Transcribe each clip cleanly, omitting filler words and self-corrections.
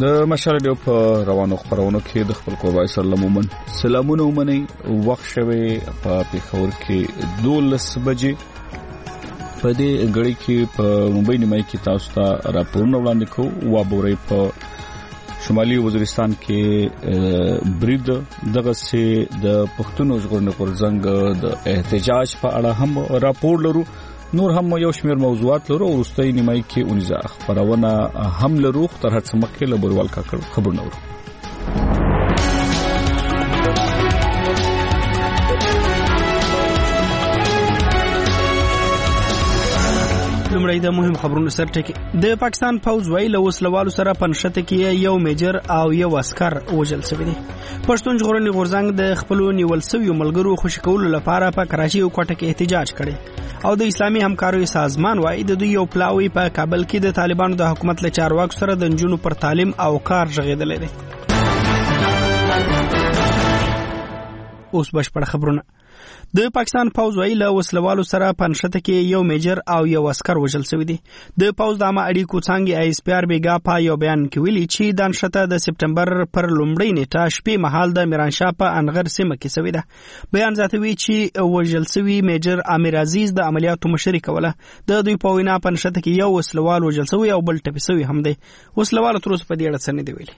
د مشال ډیو په روانو خبرونو کې د خپل قربای سلامون سلامونه ومني وخت شوه په پیښور کې 12 بجې په دې غړي کې په ممبئی نیمای کې تاسو ته راپورونه وړاندې کوو وابورې په شمالي وزیرستان کې برید دغه سي د پښتون ژغورنې غورځنګ د احتجاج په اړه هم راپور لرو نور هم یو شمېر موضوعات لرو ورستۍ نیمای کې اونځه خبرونه هم لرو تر هڅه مخکې له بروال کاکړ خبرونه ورو لمړی د مهم خبرونو سرټکی د پاکستان فوج ویل وسلوالو سره پنځته کې یو میجر او یو عسكر وژل شوی دی پښتون ژغورنې غورځنګ د خپل نیول شوی ملګرو خوشی کولو لپاره په کراچي او کوټه کې احتجاج کړي او د اسلامي همکارۍ سازمان وايي د دوی یو پلاوی په کابل کې د طالبانو د حکومت له چارواکو سره د نجونو پر تعلیم او کار ژغېدل دي اوس بشپړ خبرونه د پاکستان فوج ویل وسلوالو سره پنځته کې یو میجر او یو عسكر وژل شوی دی د فوج د اړیکو څنګه ایس پی آر بیګا په یو بیان کې ویلي چې د نشته د سپټمبر پر لومړۍ نیټه شپې مهال د میرانشاه په انغر سیمه کې شوی دی بیان ذاتوي چې وژل شوی میجر امیر عزیز د عملیاتو مشري کوله د دوی په وینا پنځته کې یو وسلوال وژل شوی او بل ټپي شوی هم دی وسلوال تر اوسه په دې اړه څه نه دی ویلي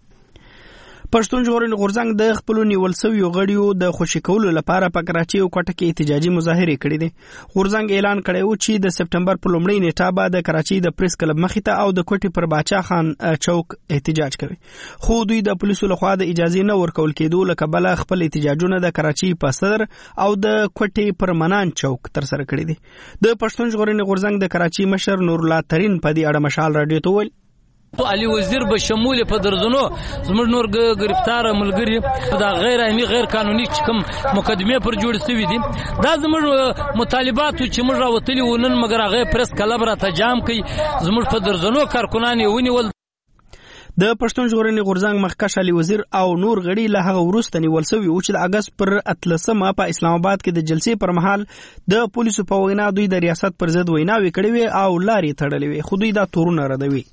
پښتون ژغورنې غورځنګ د خپل نیول شوی غړیو د خوشی کولو لپاره په کراچي او کوټه کې احتجاجي مظاهره کړې دي غورځنګ اعلان کړی و چې د سپټمبر په لومړۍ نیټه به د کراچي د پریس کلب مخې ته او د کوټې پر باچا خان چوک احتجاج کوي خو دوی د پولیسو لخوا د اجازه نه ورکول کېدو لکه بل خپل احتجاجونه د کراچي په صدر او د کوټې پر منان چوک تر سره کړی دي د پښتون ژغورنې غورځنګ د کراچي مشر نور الله ترين په دې اړه مشال رادیو ته ویل علي وزیر به شمول په درزنو زموږ نور گرفتار ملګری دا غیر عیني غیر قانوني کوم مقدمه پر جوړ شوی دي دا زموږ مطالبات چې موږ راوتلی ونن مګر هغه پرس کلب را تجام کوي زموږ په درزنو کارکونان ونیول د پښتون ژغورنې غورځنګ مخکښ علي وزیر او نور غړي له هغه وروسته نیول شوی او چې د اگست پر 13 په اسلام آباد کې د جلسې پر مهال د پولیسو په وینا دوی د ریاست پر ضد ویناوي کړې وي او لارې تړلې وي خو دوی دا تورونه ردوي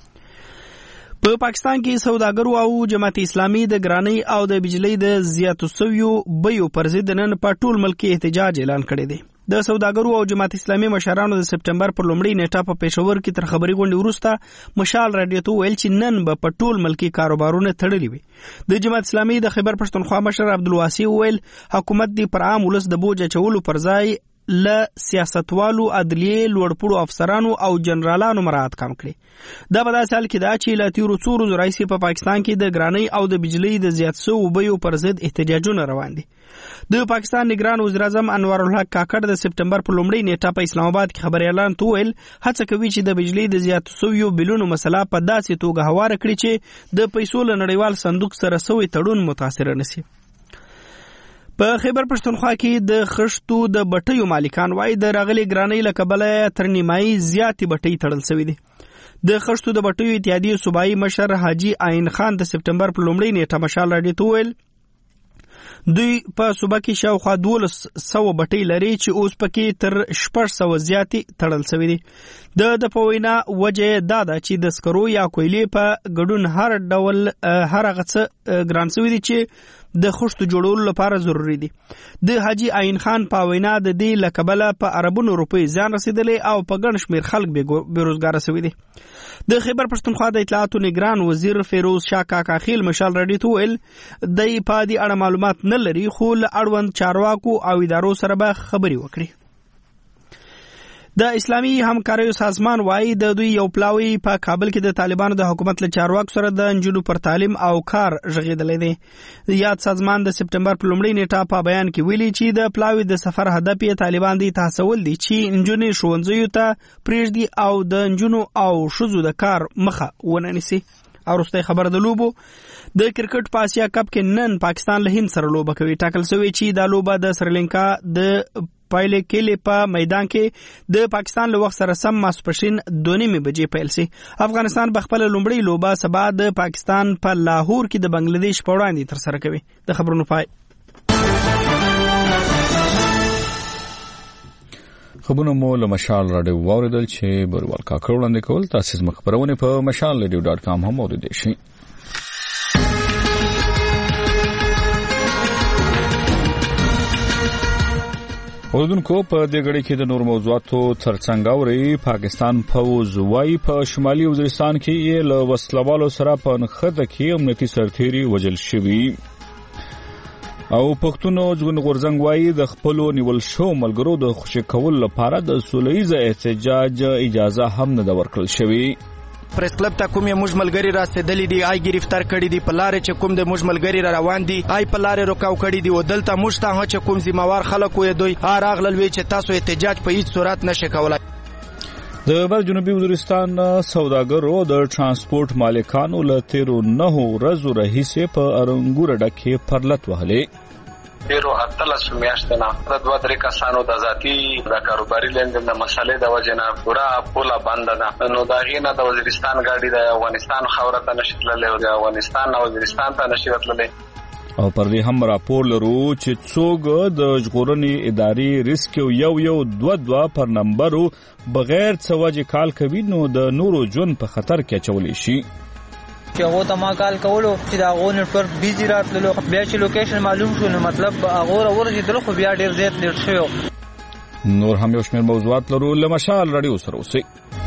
په پاکستان کې سوداګرو او جماعت اسلامي د ګرانۍ او د بجلی د زیاتو سویو بیو پر ضد نن په ټول ملک احتجاج اعلان کړی دی د سوداګرو او جماعت اسلامي مشرانو د سپټمبر پر لومړۍ نیټه په پېښور کې تر خبري غونډې وروسته مشال رادیو ته ویل چې نن به په ټول ملکي کاروبارونه تړلي وي د جماعت اسلامي د خیبر پښتونخوا مشر عبدالواسي ویل حکومت دی پر عام ولس د بوج چولو پر ځای ل سیاستوالو عدلیه لوړپوړو افسرانو او جنرالانو مراعات کم کړي دا په داسې حال کې دا چې له تیرو څو ورځو راهیسې په پاکستان کې د ګرانۍ او د بجلی د زیات شویو بیو پر ضد احتجاجونه روان دي د پاکستان نگران وزیر اعظم انوار الحق کاکړ د سپټمبر په لومړۍ نیټه په اسلام آباد کې خبري اعلان ویل هڅه کوي چې د بجلی د زیات شویو بلونو مسله په داسې توګه هواره کړي چې د پیسو له نړیوال صندوق سره سوی تړون متاثر نشي په خیبر پښتونخوا کې د خښتو د بټیو مالکان وای د راغلي ګرانۍ له کبله تر نیمایي زیاتې بټۍ تړل شوې دي د خښتو د بټیو اتحادیې صوبایي مشر حاجی عین خان د سپټمبر په لومړۍ نیټه مشال راډیو ته ویل دوی په صوبه کې شاوخوا 1200 بټۍ لري چې اوس پکې تر 600 زیاتې تړل شوې دي د پوینا وجه دا ده چې د سکرو یا کویلې په ګډون هر ډول هر غڅ ګران شوی دي چې د خښتو جوړولو لپاره ضروری دي د حاجی عین خان په وینا د دې لکبله په عربونو روپی ځان رسیدلې او په ګڼ شمیر خلک بیروزګار شوی دي د خیبر پښتونخوا د اطلاعاتو نگران وزیر فیروز شاه کاکا خیل مشال رډی تو ویل د په دې اړه معلومات نه لري خو له اړوند چارواکو او ادارو سره به خبري وکړي د اسلامي همکارۍ سازمان وايي د دوی یو پلاوی په کابل کې د طالبانو د حکومت له چارواکو سره د نجونو پر تعلیم او کار ژغېدلې دي یاد سازمان د سپټمبر په لومړۍ نیټه په بیان کې ویلي چې د پلاوی د سفر هدف یې طالبان دي تحول دي چې نجونې ښوونځیو ته پریږدي او د نجونو او ښځو د کار مخه وننسي او وروسته خبر د لوبو د کرکټ په آسیا کپ کې نن پاکستان له هند سره لوبه کوي ټاکل شوی چې دا لوبه د سریلانکا د پایله کې په میدان کې د پاکستان له وخت سره سم ماسپښین 2:30 بجې پیل شي افغانستان په خپل لومړی لوبه سبا د پاکستان په لاهور کې د بنگلاديش په وړاندې تر سره کوي د خبرونو پای خبرونه مو له مشال راډیو واوریدل چې بروال کاکړ وړاندې کول. تاسو مخبرونه په mashalradio.com هم اوریدئ شئ. اوردونکو په دې غړي کې د نور موضوعاتو ترڅنګ اوري پاکستان فوز وايي په شمالي وزیرستان کې له وسلوالو سره په نخښه کې امنیتي سرتیري وژل شوي او پښتون ژوند غورځنګ وايي د خپل نیول شو ملګرو د خوشی کول لپاره د سولهییز احتجاج اجازه هم نه ورکړل شوی. پریس کلب ته کوم موږ ملګری راستدلی دي آی گرفتار کړي دي په لارې چې کوم د موږ ملګری را روان دي آی په لارې روکاو کړي دي او دلته موږ ته چې کوم ذمہوار خلک وي دوی راغلل وی چې تاسو احتجاج په هیڅ صورت نشئ کولای. د بر جنوبي وزیرستان سوداګرو د ترانسپورت مالکانو له 9 ورځو راهیسې په ارنګور ډکه پرلط وهلې. ډیرو اتلس میاشتې نه د 2-3 کسانو د ذاتی د کاروباري لندن د مسلې د وجنه پورا پولا بند ده نو دا غینه د وزیرستان ګاډي د افغانستان خاورته نشتللې او د افغانستان او وزیرستان ته نشتللې او پر دې هم راپور لرو چې څوک د ژغورنې ادارې ریسکیو 2 پر نمبرو بغیر څه وجه کال کوي نو د نورو جون په خطر کې چولې شي. چې هغه ته ما کال کولو چې دا غو نتورک بیزی راتللو بیا چې لوکیشن معلوم شو نو مطلب هغه ورته خو بیا ډیر زیات لیټ شو. نور هم یو شمېر موضوعات لرو له مشال راډیو سره اوسئ.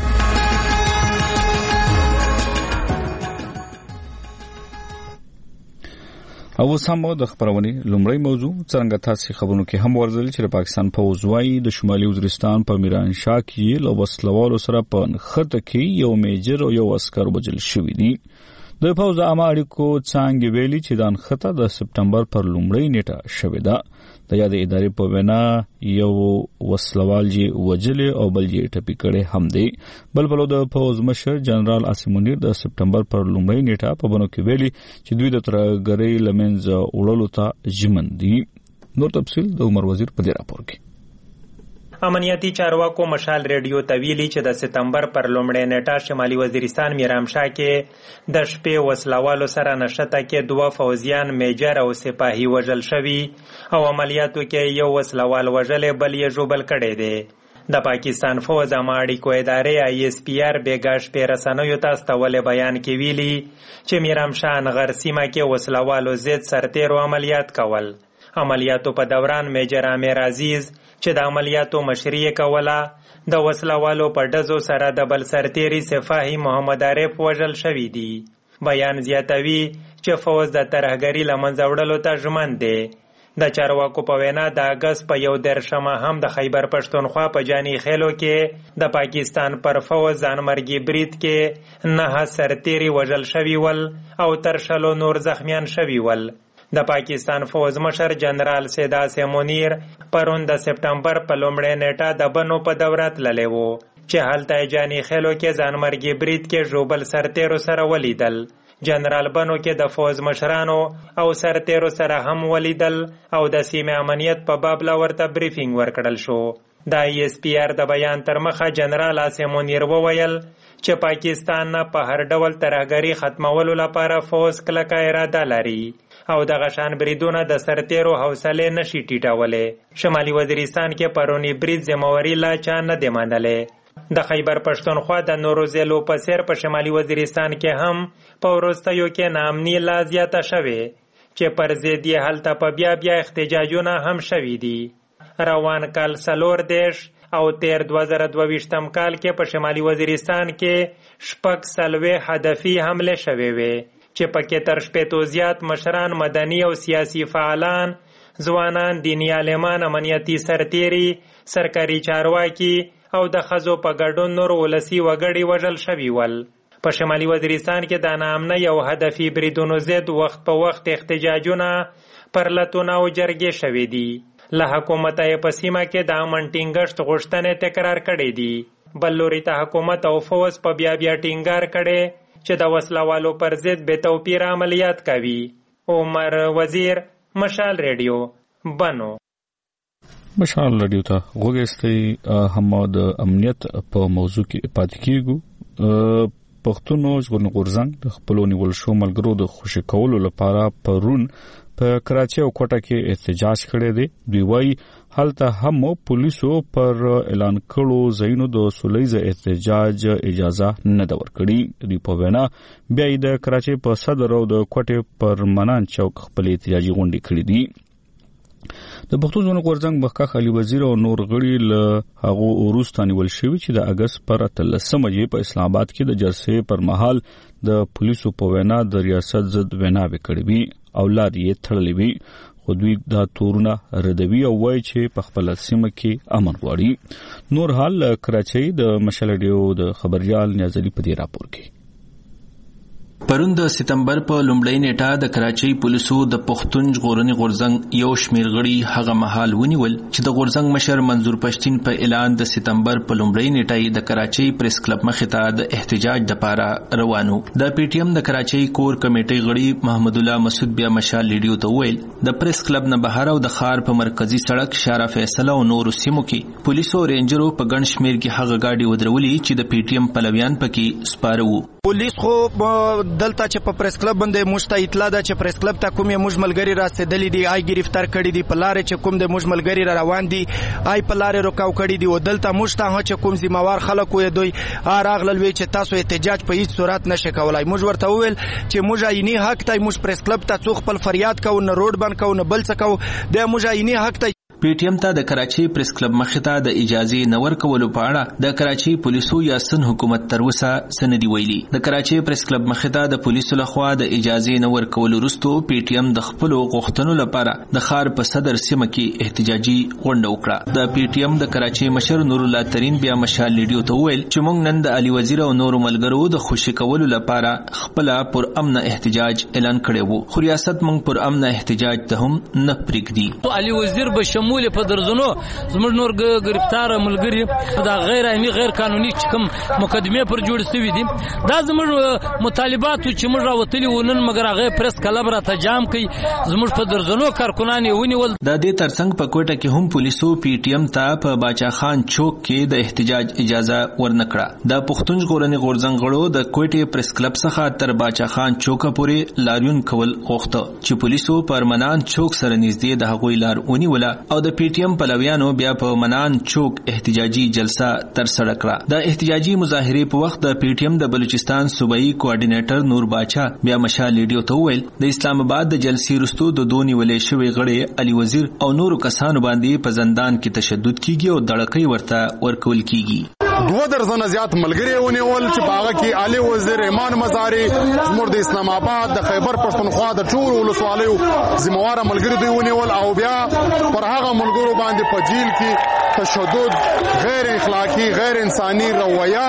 او سمو د خبرونې لومړی موضوع څنګه تاسو خبرونو کې هم ورزل چې پاکستان فوز وايي د شمالي وزیرستان په میرانشاه کې له وسلوالو سره په نخښه کې یو میجر او یو عسكر وژل شوی دي. د فوز عامه اړیکو څنګه ویلي چې د نخښه د سپټمبر پر لومړۍ نیټه شوې ده. د یاد ادارې په وینا یو وسلوال جې وجل او بل جې ټپي کړي هم دی. بل بل د فوز مشر جنرال عاصم منیر د سپټمبر پر لومړۍ نیټه په بنو کې ویلي چې دوی د ترګری لمنځ وړلو ته ژمن دي. نور تفصیل د عمر وزیر په دې راپور کې. امنیتی چارواکو مشال ریډیو ته ویلي چې د سپتمبر پر لومړۍ نیټه شمالي وزیرستان میرامشاه کې د شپې وسلوالو سره نشته کې 2 فوزیان میجر او سپاهي وژل شوي او عملیاتو کې یو وسلوال وژل بل یې ژوبل کړی دی. د پاکستان فوز عامه اړیکو ادارې ISPR بیګا شپې رسنیو ته استولې بیان کې ویلي چې میرامشاه نغر سیمه کې وسلوالو ضد سرتیرو عملیات کول. عملیاتو په دوران میجر عامر عزیز چې د عملیاتو مشري کوله د وسلوالو په ډزو سره د بل سرتیري سپاهي محمد عارف وژل شوی دی. بیان زیاتوي چې فوز د ترهګرۍ له منځه وړلو ته ژمن دی. د چارواکو په وینا د اګست په 1 هم د خیبر پښتونخوا په جاني خیلو کې د پاکستان پر فوز ځانمرګي برید کې 9 سرتیري وژل شوي ول او تر 30 نور زخمیان شوي ول. د پاکستان فوز مشر جنرال سیدا سیمونیر پرون د سپټمبر په لومړۍ نیټه د بنو په دوره تللی و چې هلته جاني خیلو کې ځانمرګي برید کې ژوبل سرتیرو سره ولیدل. جنرال بنو کې د فوز مشرانو او سرتیرو سره هم ولیدل او د سیمې امنیت په باب لا ورته بریفینګ ورکړل شو. د ISPR د بیان تر مخه جنرال سیمونیر وویل چې پاکستان نه په هر ډول ترهګرۍ ختمولو لپاره فوز کلکه اراده لري او د غشان بریدونه د سرتیرو حوصله نشي ټیټولې. شمالي وزیرستان کې پرونی برید ذمہواری لا چا نه دی منلې. د خیبر پښتونخوا د نورو ضلعو په څیر په شمالي وزیرستان کې هم په وروستیو کې ناامني لا زیاته شوې چې پر ضد یې هلته په بیا احتجاجونه هم شوي دي. روان کال 4 او تیر 2022 کال کې په شمالي وزیرستان کې 6 هدفي حمله شوې وې چې پکې تر 80 زیات مشران مدني او سیاسي فعالان، ځوانان، دیني عالمان، امنیتي سرتیري، سرکاري چارواکي او د ښځو په ګډون نور ولسي وګړي وژل شوي ول. په شمالي وزیرستان کې د ناامنۍ او هدفي بریدونو ضد وخت په وخت احتجاجونه، پرلتونه او جرګې شوي دي. له حکومته یې په سیمه کې د امن ټینګښت غوښتنې تکرار کړې دي. بل لوري ته حکومت او فوز په بیا ټینګار کړي چې د وسلوالو پر ضد بې توپیر عملیات کوي. عمر وزیر، مشال ریډیو، بنو. مشال ریډیو ته غوږ هم د امنیت په موضوع کې پاتې کیږو. پښتون ژغورنې غورځنګ د خپل نیول شو ملګرو د خوشی کولو لپاره پرون په کراچي او کوټه کې احتجاج کړی دی. دوی وایي هلته هم پولیسو پر اعلان کړو ځایونو د سولهییز احتجاج اجازه نه ده ورکړې. دوی په وینا بیا د کراچي په صدر او د کوټې پر منان چوک خپل احتجاجي غونډې کړې دي. د پښتون ژغورنې غورځنګ مخکښ علي وزیر او نور غړي له هغو وروسته نیول شوي چې د اگست پر 13 په اسلام آباد کې د جلسې پر مهال د پولیسو په وینا د ریاست ضد ویناوې کړې وي او لارې یې تړلې وي. خو دوی دا تورونه ردوي او وایي چې په خپل سیمه کې امن غواړي. نور حال کراچۍ د مشال ریډیو د خبريال نیازلي په دې راپور کې. پرون د سپتمبر په لومړۍ نیټه د کراچۍ پولیسو د پښتون ژغورنې غورځنګ یو شمېر غړي هغه مهال ونیول چې د غورځنګ مشر منظور پښتين په اعلان د سپتمبر په لومړۍ نیټه د کراچۍ پریس کلب مخې ته د احتجاج لپاره روانو. د پی ټی ایم د کراچۍ کور کمیټې غړي محمد الله مسعود بیا مشال لیډیو ته ویل د پریس کلب نه بهر او د ښار په مرکزی سړک شارع فیصله او نورو سیمو کې پولیسو رینجرو په ګڼ شمېر کې هغه ګاډي ودرولې چې د پی ټی ایم پلویان پکې سپاره وو. پولیس خو دلته چې په پریس کلب باندې مشته اطلاع ده چې پریس کلب ته کوم موږ ملګری راسېدلی دي آی گرفتار کړي دي په لارې چې کوم د موږ ملګری را روان دي آی په لارې روکاو کړي دي او دلته مشته چې کوم ذمہوار خلک وي دوی راغلل وی چې تاسو احتجاج په هیڅ صورت نشئ کولای. موږ ورته وویل چې موږ عیني حق ته موږ پریس کلب ته څو خپل فریاد کوو نه روډ بند کوو نه بل څه کوو د موږ عیني حق ته. پی ټی ایم ته د کراچۍ پریس کلب مخې ته د اجازه نه ورکولو په اړه د کراچۍ پولیسو یا سن حکومت تر اوسه سندي ویلي. د کراچۍ پریس کلب مخې ته د پولیسو لخوا د اجازه نه ورکولو وروسته پی ټی ایم د خپل غوښتنو لپاره د ښار په صدر سیمه کې احتجاجي غونډه وکړه. د پی ټی ایم د کراچۍ مشر نور الله ترين بیا مشال لیډیو ته ویل چې موږ نن د علي وزیر او نورو ملګرو د خوشی کولو لپاره خپل پر امن احتجاج اعلان کړی وو، خو ریاست موږ پر امن احتجاج ته هم نه پریږدي. علي وزیر به شمول په درځنو زموږ نور گرفتار ملګری دا غیر عیني غیر قانوني کوم مقدمه پر جوړ شوی دي دا زموږ مطالبات چې موږ راوتلی ونن مګر هغه پریس کلب را تجام کوي زموږ په درځنو کارکونان ونیول. د دې ترڅنګ په کوټه کې هم پولیسو پی ټی ایم ته په باچا خان چوک کې د احتجاج اجازه ورنکړه. د پښتون ژغورنې غورځنګ غړو د کوټې پریس کلب څخه تر باچا خان چوک پورې لاریون کول غوښته چې پولیسو پر منان چوک سره نږدې د هغوی لار ونیوله او د پی ټی ایم پلویانو بیا په منان چوک احتجاجي جلسه تر سره کړه. د احتجاجي مظاهرې په وخت د پی ټی ایم د بلوچستان صوبایي کوارډینیټر نور باچا بیا مشال لیډیو ته ویل د اسلام آباد د جلسې وروسته د دونی ولې شوی غړي علي وزیر او نورو کسانو باندې په زندان کې تشدد کیږي او دړکې ورته ورکول کیږي. 2 درجن زیات ملګری ونیول چې باغ کې علي وزیر ایمان مزاری زموږ د اسلام آباد د خیبر پښتونخوا د ټول ولسوالیو ذمہوار ملګری دوی ونیول او بیا پر هغه ملګرو باندې په جیل کې تشدد غیر اخلاقی غیر انساني رویه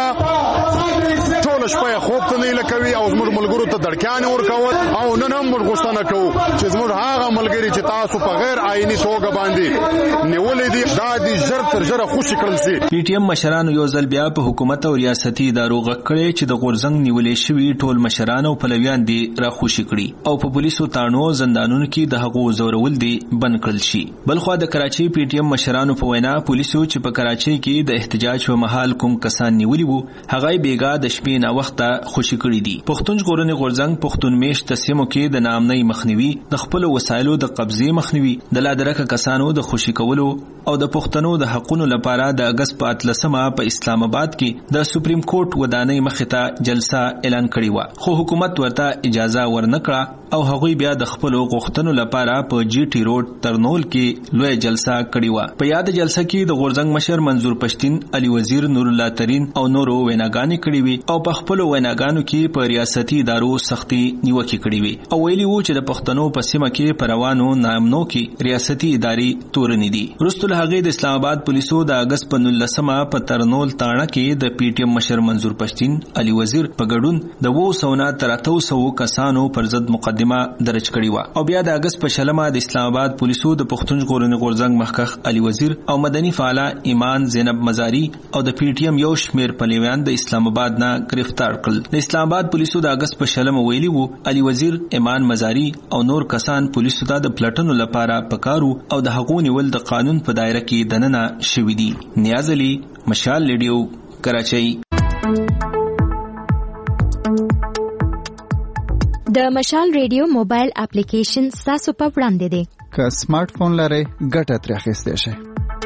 ټول شپه خوب ته نه لکوي او زموږ ملګرو ته دړکیان ورکول او نن هم ورغوښتنه کوو چې زموږ هغه ملګری چې تاسو په غیر آئینی توګه باندې نیولې دي دا د ژر تر ژره خوشي کړل شي. پی ټی ایم مشرانو یو ځل بیا په حکومت او ریاستي ادارو غږ کړی چې د غورځنګ نیولې شوي ټول مشران او پلویان دي راخوشي کړي او په پولیسو تاڼو زندانونو کې د هغو زورول دي بند کړل شي. بلخوا د کراچۍ پی ټی ایم مشرانو په وینا پولیسو چې په کراچۍ کې د احتجاج په مهال کوم کسان نیولي وو هغه بیګا د شپې نه وخته خوشي کړي دي. پښتون ژغورنې غورځنګ پښتون میشت سیمو کې د نامنۍ مخنیوي د خپل وسایلو د قبضې مخنیوي د لادرکه کسانو د خوشي کولو او د پښتنو د حقونو لپاره د اگست په 13 په اسلام آباد کې د سپریم کورټ ودانۍ مخې ته جلسه اعلان کړې و خو حکومت ورته اجازه ورنکړه او هغوی بیا د خپل غوښتنو لپاره په جی ټی روډ ترنول کې لوی جلسه کړې و. په یاد جلسه کې د غورځنګ مشر منظور پښتين علي وزیر نور الله ترين او نورو ویناګانې کړې وي او په خپل ویناګانو کې په ریاستي ادارو سختي نیوکې کړې وي او ویلي وو چې د پښتنو په سیمه کې پروانو نامنو کې ریاستي ادارې تورنې دي. وروسته له هغې د اسلام آباد پولیسو د اگست په 19 په ترنول تاڼه کې د پی ټی ایم مشر منظور پښتين علي وزیر په ګډون د 200 نه تر 300 کسانو پر ضد مقدمه درج کړې و او بیا د اگست په 16 د اسلام آباد پولیسو د پښتون ژغورنې غورځنګ مخکښ علي وزیر او مدني فعاله ایمان زینب مزاری او د پی ټی ایم یو شمیر پلویان د اسلام آباد نه گرفتار کړل. د اسلام آباد پولیسو د اگست په 16 ویلي وو علي وزیر ایمان مزاری او نور کسان پولیسو ته د پلټنو لپاره پکارو او د حقوقو نیول د قانون په دایره کې دننه شوی دي. نیاز علي مشال لیډیو کراچۍ. د مشال ریډیو موبایل اپلیکیشن تاسو په وړاندې دی. که سمارټ فون لرئ ګټه ترې اخیستی شئ.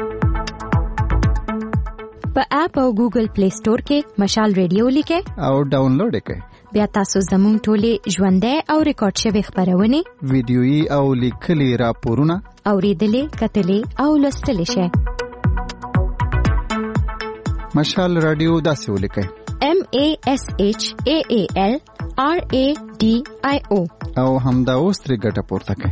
په اپ او ګوګل پلی سٹور کې مشال ریډیو لیکئ او ډاونلوډ یې کړئ. بیا تاسو زموږ ټولې ژوندۍ او ریکارډ شوې خپرونې، ویډیويي او لیکلي راپورونه اورېدلې، کتلې او لوستلی شئ. مشال رادیو داسې ولیکئ: MASHAALRADIO او همدا اوس ترې ګټه پورته کړئ.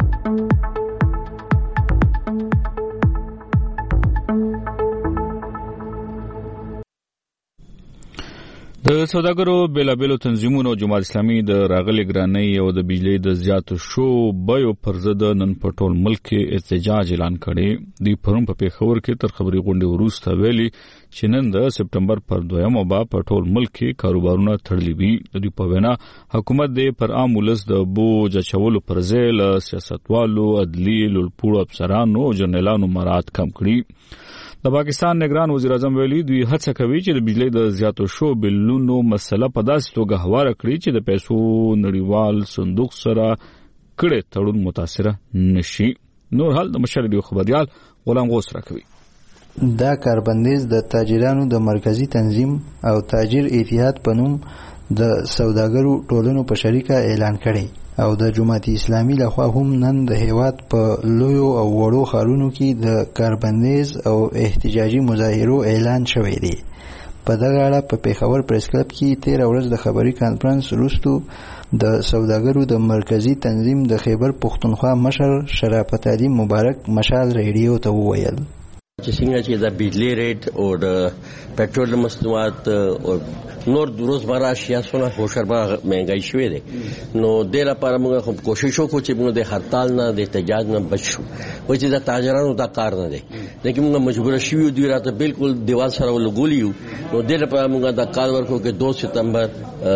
د سوداګرو بیلابیلو تنظیمونو جماعت اسلامي د راغلي ګرانۍ او د بجلی د زیاتو شو بیو پر ضد نن په ټول ملک کې احتجاج اعلان کړي. دوی پرون په پیښور کې تر خبري غونډې وروسته ویلي چې نن د سپټمبر پر 2 با په ټول ملک کې کاروبارونه تړلي وي. دوی په وینا حکومت د پر عام ولس د بوج اچولو پر ځای له سیاستوالو، عدلي، لوړپوړو افسرانو او جنرالانو مراعات کم کړي. د پاکستان نگران وزیر اعظم ویلي دوی هڅه کوي چې د بجلی د زیاتو شو بلونو مسله په داسې توګه هواره کړي چې د پیسو نړیوال صندوق سره کړي تړون متاثر نشي. نور حال د مشر ریډیو خبريال غلام غوث راکوي. دا کاربندیز د تاجرانو د مرکزی تنظیم او تاجر اتحاد په نوم د سوداګرو ټولنو په شریکه اعلان کړي او د جماعت اسلامي لخوا هم نن د هیواد په لویو او وړو ښارونو کې د کاربندیز او احتجاجي مظاهرو اعلان شوی دی. په دغه اړه په پیښور پریس کلب کې 13 ورځ د خبري کانفرنس وروسته د سوداګرو د مرکزی تنظیم د خیبر پښتونخوا مشر شرافت علي مبارک مشال ریډیو ته وویل چې څنګه چې د بجلی ریټ او د پټرول مصنوعات او نور روزمره اشیاء څونه هوشربا مهنګای شوې دي، نو د لپاره موږ کوشش وکړو چې موږ د هړتال نه د احتجاج نه بچو. وایي چې د تاجرانو دا کار نه دی، لکه موږ مجبور شوو دوی راته بالکل دیوال سره ولګولیو. نو د لپاره موږ دا کار ورکو چې 2 ستمبر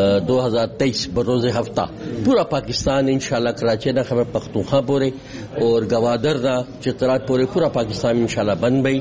2023 بروز هفته پورا پاکستان ان شاء الله کراچي نه خبر پختونخوا پورې او گوادر دا چترال پورې پورا پاکستان ان شاء الله بند وي.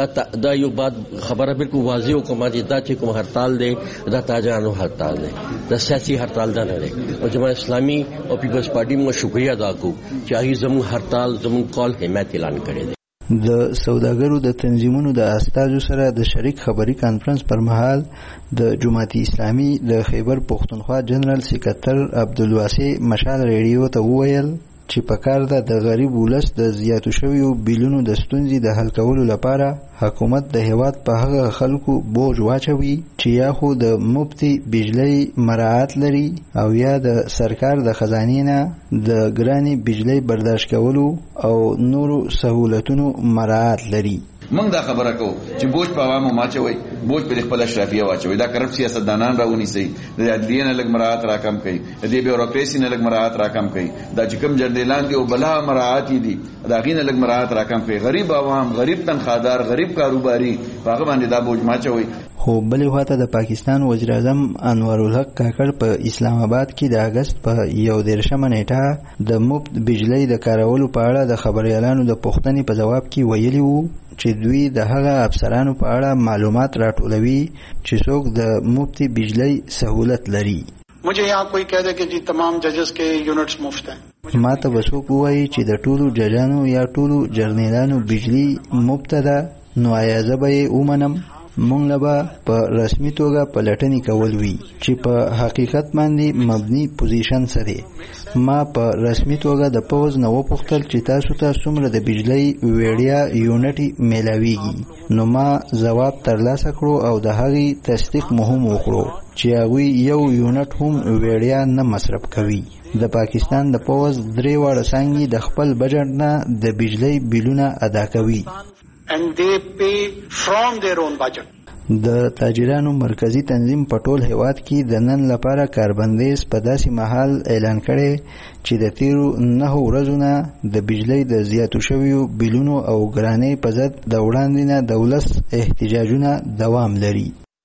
دا یو بات خبره بالکل واضح او کومه دي چې کوم هړتال دی دا تاجرانو هړتال دی، دا سیاسي هړتال نه دی. او جماعت اسلامي او پیپلز پارټي موږ شکریا ادا کوو چې هغه زموږ هړتال زموږ کال حمایت اعلان کړی دی. د سوداګرو د تنظیمونو د استازو سره د شریک خبري کانفرنس پر مهال د جماعت اسلامي د خیبر پښتونخوا جنرال سکرټر عبدالواسع مشال ریډیو ته وویل چې په کار ده د غریب ولس د زیاتو شویو بیلونو د ستونزې د حل کولو لپاره حکومت د هیواد په هغه خلکو بوج واچوي چې یا خو د مفتی بجلی مراعات لري او یا د سرکار د خزانې نه د ګرانې بجلی برداشت کولو او نورو سہولتونو مراعات لري. موږ دا خبره کوو چې بوج په عوامو ماچوي، بوج په خپل اشرافیه واچوي. دا کرپټ سیاستدانان راونی سي، د عدلیه نه لګ مراعات راکم کوي، د بیوروکراسي نه لګ مراعات راکم کوي، دا چې کوم جردلان دي او بلا مراعات دي دا غینه لګ مراعات راکم کوي. غریب عوام، غریب تنخوادار، غریب کاروباري هغه باندې دا بوج ماچوي. خو بلې خواته د پاکستان وزیر اعظم انوارالحق کاکړ په اسلام آباد کې د اگست په 11 نیټه د مفت بجلی د کارولو په اړه د خبريالانو د پوښتنې په جواب کې ویلي وو چې دوی د هغه افسرانو په اړه معلومات راټولوي چې څوک د مفت بجلی سہولت لري. मुझे यहाँ कोई कह दे कि जी तमाम जजेस के यूनिट्स मुफ्त हैं. ما ته وسوک وایي چې د ټولو ججانو یا ټولو جرنیلانو بجلی مفت ده، نو آیا زه به یې ومنم؟ مونږ لبا په رسمي توګه پلټنې کول وی چې په حقیقت باندې مبني پوزیشن سره. ما په رسمي توګه د پوز نو پختل چې تاسو ته څومره د بجلی ویډیا یونټ میلاویږي، نو ما جواب ترلاسه کړو او د هغې تصدیق مهم وکړو چې هغه یو یونټ هم ویډیا نه مصرف کوي. د پاکستان د پوز 3 واړه څنګه د خپل بجټ نه د بجلی بیلونه ادا کوي. And they pay from their own budget. د تاجرانو مرکزی تنظیم په ټول هیواد کې د نن لپاره کاربندیز په داسې مهال اعلان کړي چې د تیرو 9 ورځو نه د بجلی د زیاتو شویو بیلونو او ګرانۍ په ضد د وړاندې نه د ولس احتجاجونه دوام لري.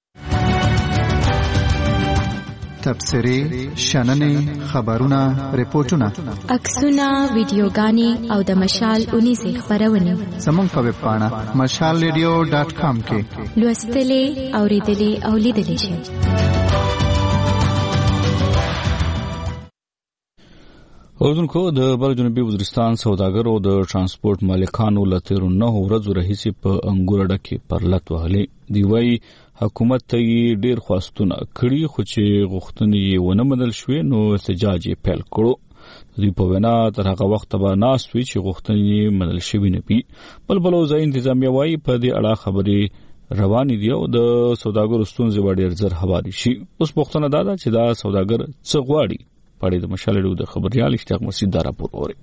تبصرې، شننې، خبرونه، ریپورتونه، عکسونه، ویډیوګانې او د مشال 19 خبرونه زموږ په ویب پاڼه mashalradio.com کې لوستلې، اوریدلې او لیدلې شئ. اوردونکو د بر جنوبي وزیرستان سوداګرو د ترانسپورت مالکانو له تیرو 9 ورځو راهیسې په انګور اډه کې پرلط وهلې دی. وایي حکومت ته یې ډېر خواستونه کړي خو چې غوښتنې یې ونه منل شوې نو احتجاج یې پیل کړو. دوی په وینا تر هغه وخته به ناست وي چې غوښتنې یې منل شوې نه وي. بلبل ځای انتظامیه وایي په دې اړه خبرې روانې دي او د سوداګرو ستونزې به ډېر زر هوارې شي. اوس پوښتنه دا ده چې دا سوداګر څه غواړي. پړې د مشال ریډیو د خبريال اشتیاق مسعود دا راپور اوري.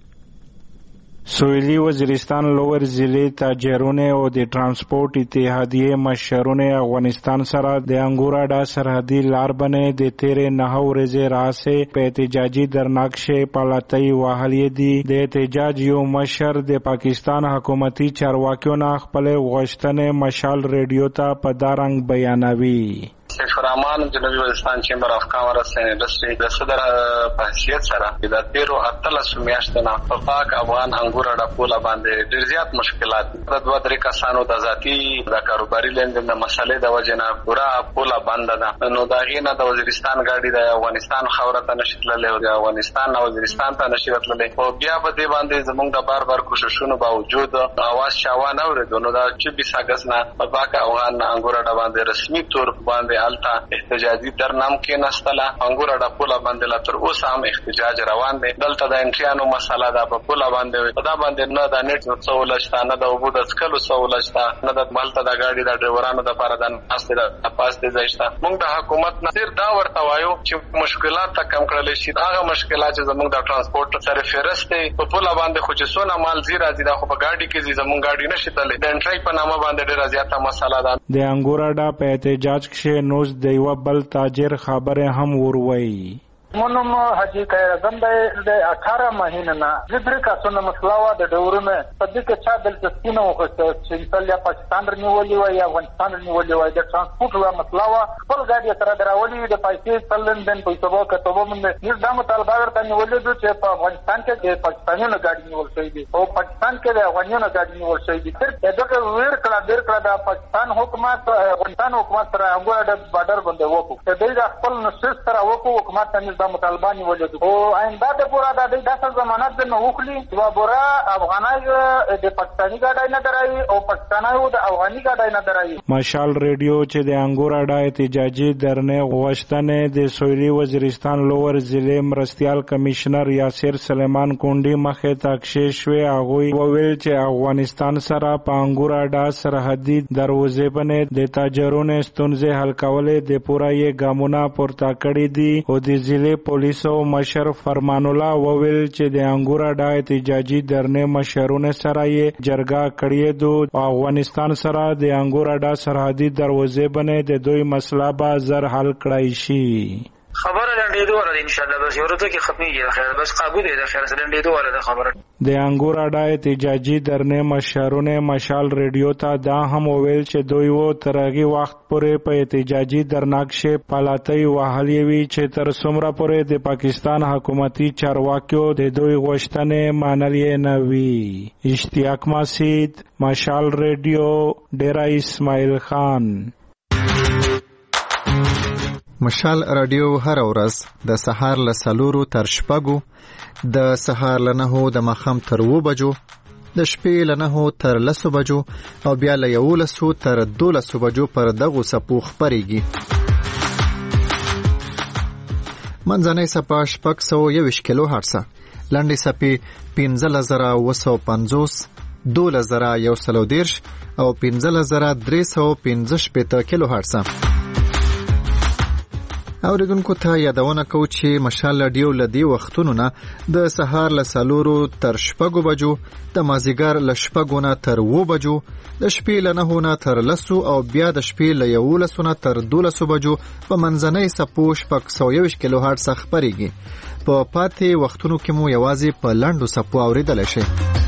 سویلی وزیرستان لوور ضلع تاجرونه او د ترانسپورت اتحادیه مشرونه افغانستان سره د انګور اډه سرحدي لار باندې د 9 ورځې راځي په احتجاجي درناکشه پالاتای وهلې دي. د احتجاج یو مشر د پاکستان حکومتي چارواکیو نه خپل غوښتنې مشال ریډیو ته په دارنګ بیانوي. شیخ رحمان جنوبي وزیرستان چیمبر اف کامرس اینڈ انڈسٹری د صدر په حیثیت سره د 13 میاشتې نه په پاک افغان انګور اډه پوله باندې ډېر زیات مشکلات د 2-3 کسانو د ذاتی د کاروباري لیندین د مسلې د وجه نه پورا پوله بند ده. نو دا غینه د وزیرستان گاډي د افغانستان خاورته نشیتللې او د افغانستان او وزیرستان ته نشیتللې او بیا په دې باندې زموږ د بار کوششونو باوجود اواز شاوانه ورته نو دا 24 اگست نه په پاک افغان انګور اډه باندې رسمي تور باندې التا احتجاجي درنام کې نستله انګور اډه پوله باندې لا تر اوسه هم احتجاج روان دی. دلته د انټریانو مسله ده په پوله باندې دا باندې نه د نت څولشت نه د وبو د سکلو څولشت نه د مالته د گاډي د ډرایورانو د لپاره د ناست د پاسته ځایشته. موږ د حکومت نظر دا ورته وایو چې مشکلات ته کم کړل شي. هغه مشکلات چې زموږ د ترانسپورت سره فرسته په پوله باندې خو چې سونه مال زیرا زیاده خو په گاډي کې زموږ گاډي نشي تللی. د انټری په نامه باندې ډیره زیاته مسله ده. د انګور اډه په احتجاج کې نوز د یو بل تاجر خبره هم وروي. منم حاجی کایرزم د 18 مهینه نه زبر کا څونه مسلاوه د ډورونه په دې کې چا دل تسکینه وخت چې تل پاکستان رنیولې وای یا افغانستان رنیولې وای د ترانسپورت و مسلاوه خپل گاډي سره دراولې د پیسې تلندن پیسو کتابو باندې نیر د مطالبه ورته نیولې چې په افغانستان کې د پاکستانیانو گاډي نیول شوی دي او پاکستان کې د افغانانو گاډي نیول شوی دي. تر دغه ډیر کړه د پاکستان حکومت افغانستان حکومت سره انګور د بارډر باندې وکړو د دې خپل نشست سره وکړو حکومت ته مطالبانی ولید او آینده د پورا د داسې ضمانت نه وخلی چې بورا افغانای د پاکستاني گاډای نه درای او پاکستانای د افغاني گاډای نه درای. مشال ریډیو چې د انګور اډه احتجاجي درنه غوښتنه د سویلی وزیرستان لوور ضلع مرستيال کمشنر یاسر سلیمان کونډي مخه تاکشې شوې. هغه وویل چې افغانستان سره په انګور اډه سرحدي دروازې باندې د تاجرونو ستونزې حل کولې د پورا یې ګامونه پورته کړې دي او د ضلع پولیسو مشر فرمان الله وویل چې د انګور اډه احتجاجي درنه مشرونه سره یې جرګه کړې دو افغانستان سره د انګور اډه سرحدي دروازې باندې د دوی مسله به زر حل کړای شي. خبره لنډېدو ولا ان شاء الله بس یو ورته کې ختميږي خیر بس قابو دې خیر سره لنډېدو ولا د خبره د انګور اډه احتجاجي درنه مشرونه مشال ریډیو ته دا هم وویل چې دوی وو ترغي وخت پورې په احتجاجي درناکشه پالاتای وهلې وی چې تر څومره پورې د پاکستان حکومتي چارواکیو د دوی غوښتنې منلې نه وي. اشتیاق مسعود مشال ریډیو ډیرا اسماعیل خان. مشال رادیو هر ورځ د سهار له 4 تر 6 د سهار له 9 د مخام تر 2 بجو د شپې له 9 تر 10 بجو او بیا له 11 تر 12 بجو پر دغه سپو خبريږي. منځنۍ سپا 621 کیلو هرتز، لنډي سپي 15950، 2110 او 15315 کیلو هرتز. اوریدونکو ته یادونه کوم چې مشال رادیو لدی وختونو نه د سهار له 4 تر 6 بجو، د مازیګر له 6 نه تر 2 بجو، د شپې له 9 نه تر 10 او بیا د شپې له 11 نه تر 12 بجو په منځنۍ سپو 621 کیلو هرتز خبريږي. په پاتې وختونو کې مو یوازې په لاندو سپو اوریدل شي.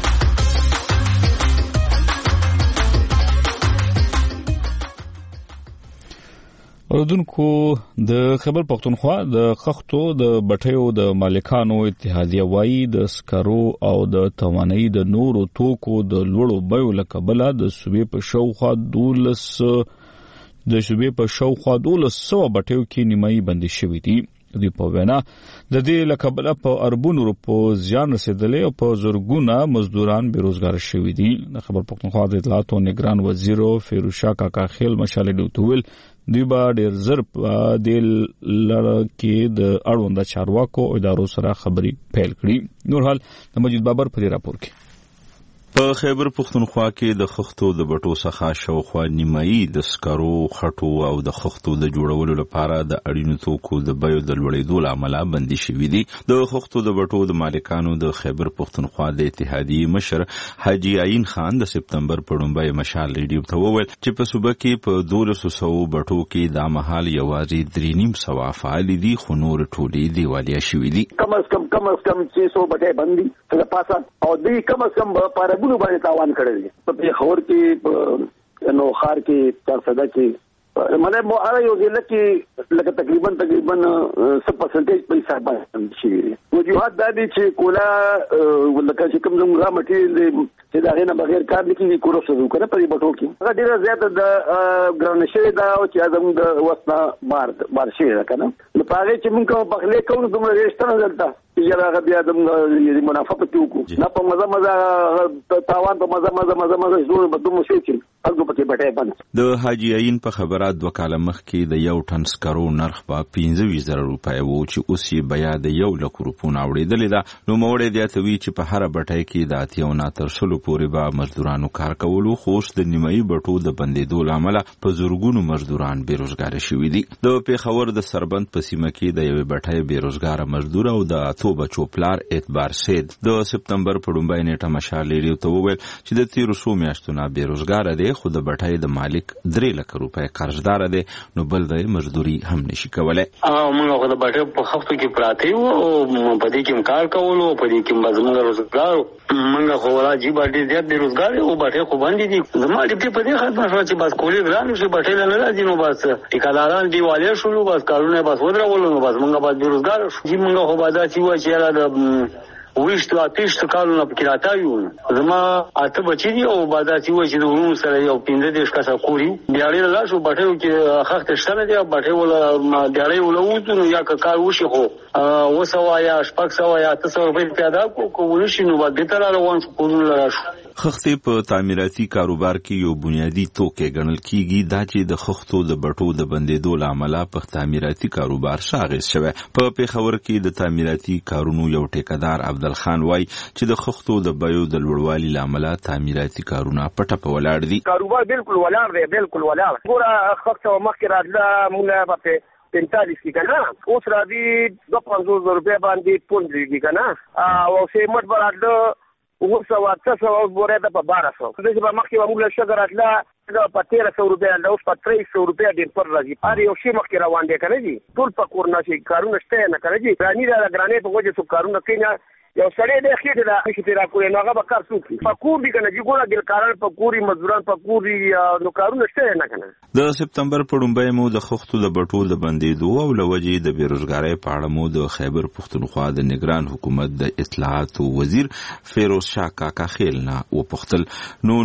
اوردونکو د خبر پښتونخوا د خښتو د بټیو د مالکانو اتحادیه وایي د سکرو او د توانایي د نورو توکو د لوړو بیو له کبله د صوبې په شاوخوا 1200 بټیو کې نیمایي بندي شوې دي. دوی په وینا د دې لکبله په اربونو روپو زیان رسیدلې او په زورګونه مزدوران بیروزګار شوي دي. د خبر پښتونخوا د اطلاعات او نگران وزیر فیروزشاه کاکا خیل مشال ډوتویل دوی به ډیر زر په د لړکې د اړوند چارواکو او ادارو سره خبري پیل کړي. نور حال د مجید بابر په دې راپور کې په خیبر پښتونخوا کې د خښتو د بټو څخه شاوخوا نیمایي د سکرو خټو او د خښتو د جوړولو لپاره د اړینو توکو د بیو د لوړېدو له امله بندي شوي دي. د خښتو د بټو د مالکانو د خیبر پښتونخوا د اتحادیې مشر حاجی عین خان د سپتمبر په لومړۍ مشال ریډیو ته وویل چې په صوبه کې په 1200 بټو کې د مهال یوازې 3.5 فعال دي خو نور ټولې دیوالیا شوي دي. کم از کم 600 بټې بندي د پاسه او دې کم از کم په بلو باندې تاوان کړی په پیښور کې نو خار کې 400 کې مله مو اره یو ځل کې لکه تقریبا 100% پیسې باندې شي. وجوهات دا دي چې کولا ولکه چې کوم زموږه مټیریل چې دا غنه بغیر کار نه کیږي کورو څه وکړه په بټو کې هغه ډیره زیاته د ګرانشي دا او چې زموږ د وسنا بار شي کنه نو پاره چې موږ په خله کوو دومره رښتنه دلته چې هغه بیا د منافع په توکو نه په مزه تاوان په مزه زور په دومره شي چې هغه په کې بټه باندې. د حاجی عین په خبرات وکاله مخ کې د یو ټن سکرو نرخ په 15,000 روپۍ وو چې اوس یې بیا د 1 لک روپۍ اوریدلې ده. نو موړې دی ته وی چې په هر بټای کې د اتیونه تر 100 پورې به مزدورانو کار کولو خو د نیمایي بټو د بندیدو لامل په زورګونو مزدوران بیروزګار شوي دي. د پیښور د سربند په سیمه کې د یو بټای بیروزګار مزدور او د اتو بچو پلار اعتبار سید د سپتمبر په لومړۍ نیټه مشال ریډیو ته وویل چې د 1300 میاشتو نه بیروزګار دی خو د بټای د مالک 3 لک روپۍ قرضدار دی نو بل د مزدوري هم نشي کولای. موږ خو د بټای په خفتو کې پراته یو او په دې کې کار کولو په دې کې مزمنګ روزګار موږ خو راځي باندې زیات بیروزګار او بټای خو باندې دي زما دې په دې خاطر شو چې بس کولې ګران شي بټای نه راځي نو بس ټیکاداران دیواله شروع بس کارونه بس ودرول نو بس موږ باندې بیروزګار شو چې موږ خو باندې چې و چې د ویشتو اتیشتو کالونه پکې راتاویو زما اته بچی دي او بادا چې و چې د ورونو سره یو 15 کسه کوري دیاړي لا شو بټیو کې خخت شته دی بټیو ولا دیاړي ولوتو نو یا کار وشي خو وسوا یا شپږ سوا یا 300 روپۍ پیدا کو ولشي نو باندې تر روان شو کورونه لا شو. خښتې په تعمیراتي کاروبار کې یو بنیادی توکی ګڼل کیږي دا چې د خښتو د بټو د بندیدو لامل په تعمیراتي کاروبار شاغز شوی. په پیښور کې د تعمیراتي کارونو یو ټیکدار عبدالخان وای چې د خښتو د بیو د لوړوالي لامل تعمیراتي کارونه پټه په ولاړ دي. کاروبار بالکل ولاړ دی بالکل ولاړ ګوره خښتو مخکې راځه مونږ په 45 کې کنه اوس راځي 250 روپیا باندې پوند دی کنه او سیمټ برادر وسو 800 بوره ده په 1200 د دې په مخکې معمولا شګر اتله په 1300 روپیا د اوس په 300 روپیا ډیر پر راځي هر یو شی مخکې روان دي کنه جی ټول په کورنا شي کارونه شته نه کنه جی رانی دا ګرانې په وجه څو کارونه کینا یو سړی د خېټه دا چې را کوی نو هغه به کار څوک پکور دي کنه چې ګوره ګل کاران پکوري مزدوران پکوري نو کارونه شته نه کنه. د سپتمبر په لومړۍ مو د خښتو د بټو د بندیدو او لوجې د بیروزګارۍ په اړه مو د خیبر پښتونخوا د نگران حکومت د اطلاعات وزیر فیروزشاه کاکا خیل نه وپوښتل نو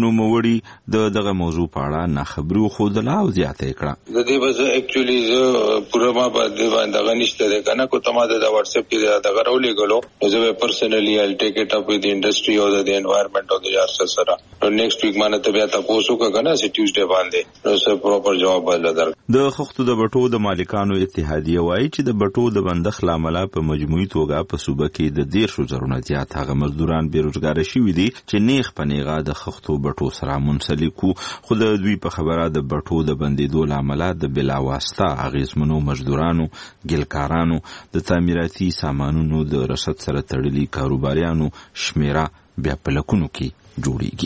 موړي دغه موضوع په اړه نه خبرو خو د لاو زیاته کړه. د دې وجه اکچولی زه پوره ما باندې غنښت ده کنه کو ته ما د واتس اپ کې دا غوړولې غلو زه personally I'll take it up with the industry or the environment or the yarsa sara. So next week مانه ته بیا تاسو وکړه چې ټیوزډے باندې نو سره پراپر جواب ولدل. د خښتو د بټو د مالکانو اتحادیه وایي چې د بټو د بندخ لامل په مجموعي توګه په صوبه کې د 1.5 زرو زیات هغه مزدوران بیروزګار شوي دي چې نیغ پنیغه د خښتو بټو سره منسلکو خو د دوی په خبره د بټو د بندیدو لامل د بلا واسطه اغیزمنو مزدورانو ګلکارانو د تعمیراتي سامانونو د رصد سره تړلي کاروباریانو شمیره بیا په لکونو کې جوړیږي.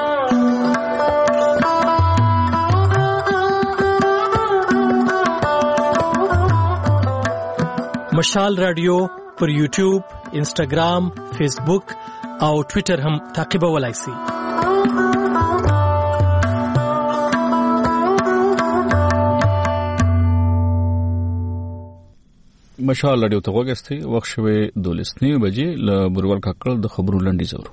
مشال رادیو پر یوټیوب، انسټاګرام، فیسبوک او ټویټر هم تعقیبولای شئ. مشال رادیو ته وګورئ وخت شوه 12:09 بجې ل برول کاکړ د خبرو لنډی زورو.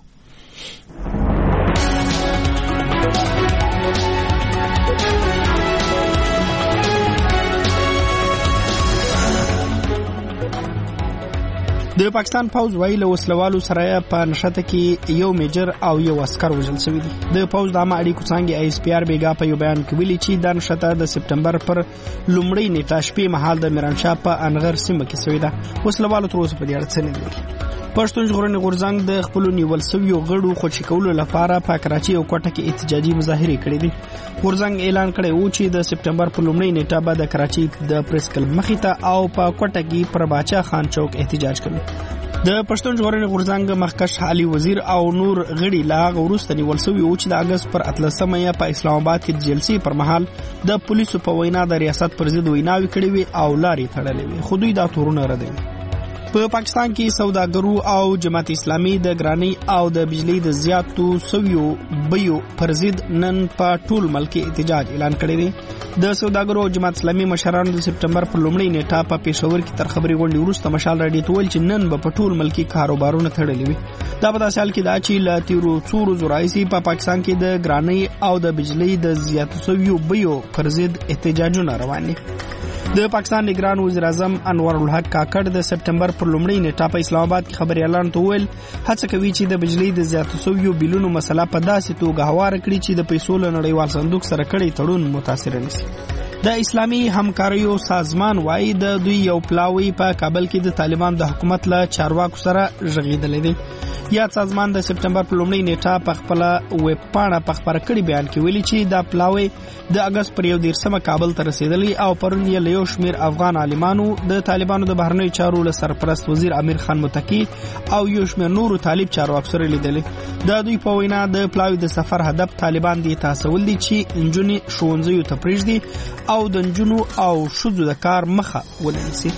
د پاکستان پوز وایي له وسلوالو سره په نشته کې یو میجر او یو عسكر وژل شوی دي. د پوز د عامه اړیکو څنګه ISPR بیګا په یو بیان کې ویلي چې د نشته د سپټمبر پر لومړۍ نیټه شپې مهال د میرانشاه په انغر سیمه کې شوی ده. وسلوالو تر اوسه په دې اړه څه نه دي. پښتون ژغورنې غورځنګ د خپل نیول شویو غړو خوشی کولو لپاره په کراچي او کوټه کې احتجاجي مظاهره کړې دي. غورځنګ اعلان کړی و چې د سپټمبر پر لومړۍ نیټه به د کراچي د پریس کلب مخې ته او په کوټه کې پر باچا خان چوک احتجاج کوي. د پښتون ژغورنې غورځنګ مخکښ علي وزیر او نور غړي لا غوښتنې نیول شوی و چې د اگست پر 13 په اسلام آباد کې د جلسې پر مهال د پولیسو په وینا د ریاست پر ضد ویناوي کړې وي او لارې تړلې وي. خو دوی دا تورونه ردوي. په پاکستان کې سوداګرو او جماعت اسلامي د ګرانی او د بجلی د زیاتو سویو بیو پر ضد نن په ټول ملک احتجاج اعلان کړی دی. د سوداګرو او جماعت اسلامي مشرانو د سپټمبر پر لومړۍ نیټه په پېښور کې تر خبري غونډې وروسته مشال راډیو ته ویل چې نن به په ټول ملکي کاروبارونه تړلي وي. دا په داسې حال کې دا چې له تیرو څو ورځو راهیسې په پاکستان کې د ګرانی او د بجلی د زیاتو سویو بیو پر ضد احتجاجونه روان دي. د پاکستان نگران وزیر اعظم انور الحق کاکړ د سپټمبر پر لومړۍ نیټه په اسلام آباد کې خبري اعلان ته ویل هڅه کوي چې د بجلی د زیاتو سویو بیلونو مسله په داسې توګه هواره کړي چې د پیسو له نړیوال صندوق سره کړي تړون متاثر نشي. د اسلامي همکاریو سازمان وایي د دوی یو پلاوی په کابل کې د طالبان د حکومت له چارواکو سره ژغېدلې دي. یا سازمان د سپټمبر په لومړۍ نیټه په خپل ویب پاڼه په خبره کړي بیان کې ویلي چې دا پلاوی د اگست پر 13 کابل ته رسیدلی او پرون یې له یو شمېر افغان عالمانو د طالبانو د بهرنیو چارو له سرپرست وزیر امیر خان متقی او یو شمېر نورو طالب چارواکو سره لیدلي. د دوی په وینا د پلاوی د سفر هدف طالبان دي تاسول دي چې انجونې ښوونځیو ته پرېږدي او د انجونو او ښځو د کار مخه ونیسي.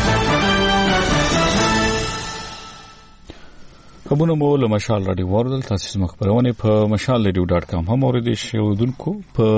خبرونه مو له مشال راډیو واردل تاسو مخبرونه په mashalradio.com هم اوریدئ شو دونکو په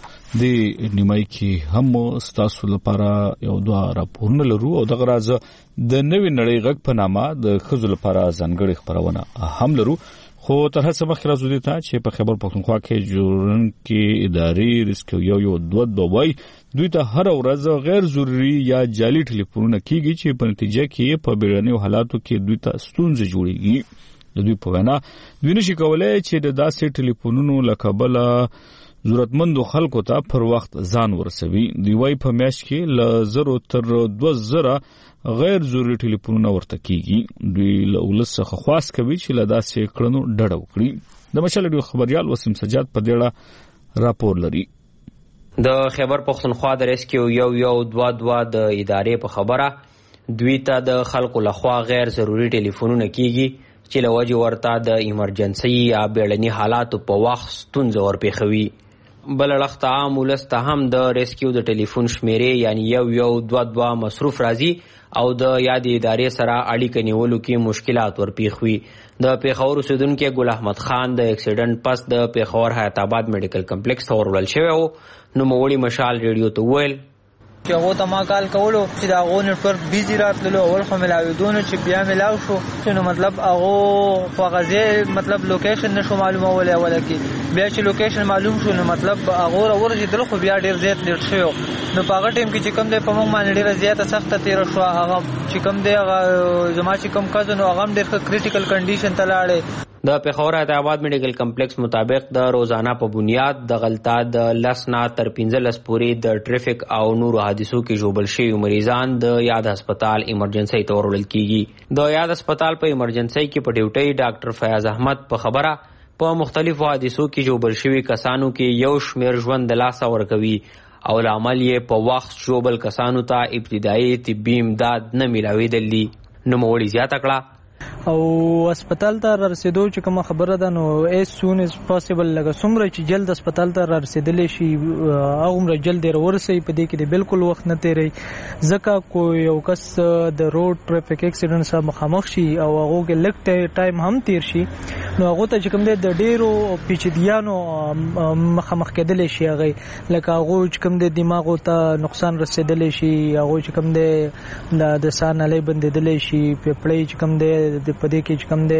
دې نیمای کې هم تاسو لپاره یو دوه راپورونه لرو او دغه راز د نوې نړۍ غږ په نامه د خزو لپاره ځانګړي خبرونه هم لرو. خو تر هڅه مخکې راځو دي ته چې په خیبر پختونخوا کې جوړونکي ادارې ریسکو یو دوی دوی ته هر ورځ غیر ضروري یا جعلي ټلیفونونه کیږي چې په نتیجه کې په بیړنیو حالاتو کې دوی ته ستونزې جوړیږي. د دوی په وینا دوی نشي کولای چې د داسې ټلیفونونو له کبله ضرورتمندو خلکو ته پر وخت ځان ورسوي. دوی وايي په میاشت کې له 0 تر 2000 غیر ضروري ټلیفونونه ورته کیږي. دوی له ولس څخه خواست کوي چې له داسې کړنو ډډه وکړي. د مشال ډیو خبريال وسیم سجاد په دې اړه راپور لري. د خیبر پختونخوا د ریسکیو یو د ادارې په خبره دوی ته د خلکو لخوا غیر ضروري ټلیفونونه کیږي چې له وجې ورته د ایمرجنسي یا بیړني حالاتو په وخت ستونزه ورپېښوي. بل اړخ ته عام ولس ته هم د ریسکیو د ټلیفون شمیرې یعنی 122 مصروف راځي او د یادې ادارې سره اړیکه نیولو کې مشکلات ورپېښوي. د پیښور اوسیدونکي ګل احمد خان د اکسیډنټ پس د پیښور حیات آباد میډیکل کمپلیکس ته وروړل شوی و. نوموړي مشال ریډیو ته وویل چې هغه ته ما کال کولو چې دا غو نتورک بیزی راتللو اول خو ملاویدونو چې بیا ملاو شو نو مطلب هغه په غزه مطلب لوکیشن نشو معلومه ولا کې بیا چې لوکیشن معلوم شو نو مطلب هغه ورغیدل خو بیا ډیر زیات لیټ شو. نو په هغه ټیم کې چې کوم د په موږ باندې ډیره زیاته سخته تیر شو. هغه چې کوم دی هغه زما چې کوم کزن هغه ډیر کریټیکل کنډیشن ته لاړې. د پیښور حیات آباد میډیکل کمپلیکس مطابق د روزانه په بنیاد د غلطا د 10 نه تر 15 پورې د ټریفیک او نورو حادثو کې ژوبل شوي مریضان د یاد هسپتال ایمرجنسي ته وړل کیږي. د یاد هسپتال په ایمرجنسي کې په ډیوټي ډاکټر فیاض احمد په خبره په مختلفو حادثو کې ژوبل شوي کسانو کې یو شمیر ژوند د لاسه ورکوي او لامل یې په وخت ژوبل کسانو ته ابتدایي طبي امداد نه میلاویدل دي. نوموړي زیاته کړه او هسپتال ته رسیدو چې کوم خبره ده نو as soon as possible لکه څومره چې جلد هسپتال ته رسیدلی شي هغومره جلد ورسئ. په دې کې د بالکل وخت نه تیری ځکه کو یو کس د روډ ټریفیک اکسیډنټ سره مخامخ شي او هغه کې لږ ټایم هم تیر شي نو هغه ته چې کوم د ډیرو پیچیدګیانو مخامخ کېدلی شي. هغه لکه هغه چې کوم د دماغ ته نقصان رسیدلی شي هغه چې کوم د ساه نالۍ بندېدلی شي پیپړۍ چې کوم د په دې کې چې کوم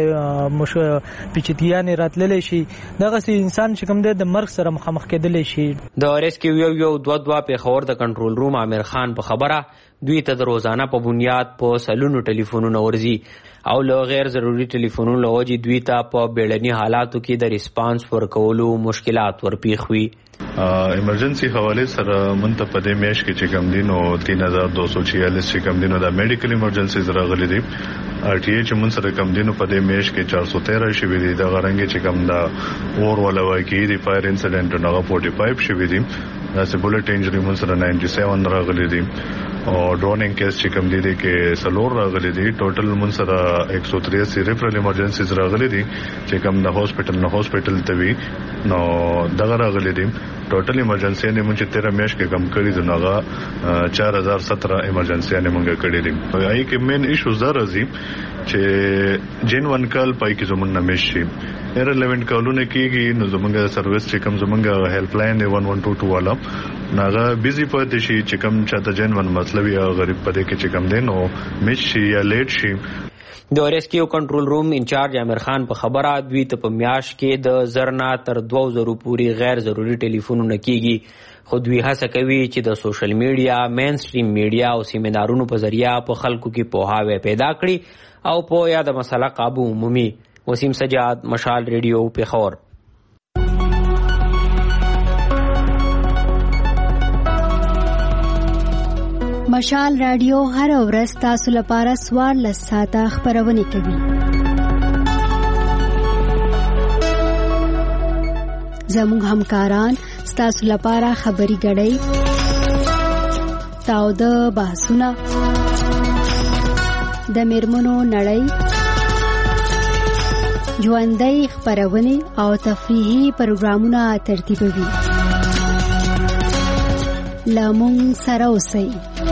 د پیچیدګیانې راتللی شي دغسې انسان چې کوم د مرګ سره مخامخ کېدلی شي. د ریسکیو 122 پیښور د کنټرول روم امیر خان په خبره دوی ته د روزانه په بنیاد په سلونو ټلیفونونه ورځي او له غیر ضروري ټلیفونونو له وجې دوی ته په بیړني حالاتو کې د ریسپانس ورکولو مشکلات ورپېښ وي. ایمرجنسي حواله سره منته په دې میاشت کې چې کم دین او 3246 چې کم دینو د میډیکل ایمرجنسیز راغلي دي. RTA چې من سره کم دینو په دې میاشت کې 413 شوي دي. د غرنګ چې کم دا اور ولا واقعي دی فایر انسیډنټ نو 45 شوي دي. دا سه بولټ انجری من سره 97 راغلي دي او ډرونینګ کیس چې کم دي کې سلور راغلي دي. ټوټل من سره 183 ریفرل ایمرجنسیز راغلي دي چې کم د هاسپټل ته وي نو دغه راغلي دي. ټوټل ایمرجنسي نه مونږ چې 13 میاشت کې کم کړی دي نو 4017 ایمرجنسي نه مونږ کړی دي. هغه کې مین ایشوز دا راځي چې جن ون کال پای کې زمون نمش شي ایرلیونت کالونه کېږي نو زمونږ سرویس چې کم زمونږ هیلپ لاین 1122 والا ناغه بيزي پاتې شي چې کم چاته جن ون مطلب یا غریب پدې کې چې کم دین او مش شي یا لیټ شي. د ریسکیو کنټرول روم انچارج امیر خان په خبره دوی ته په میاش کې د زرنا تر 2000 پورې غیر ضروري ټلیفونونه کېږي خو دوی هڅه کوي چې د سوشل میډیا مین سټریم میډیا او سیمینارونو په ذریعہ په خلکو کې پوهاوی پیدا کړي او په یاد مسله قابو عمومي. وسیم سجاد مشال ریډیو پیښور. مشال رادیو هر ورځ تاسو لپاره 14 ساعته خبرونه کوي. زموږ همکاران تاسو لپاره خبري غړي تاو د بحثونه د میرمنو نړۍ ژوندۍ خبرونه او تفریحي پروګرامونه ترتیبوي. لامون سره اوسئ.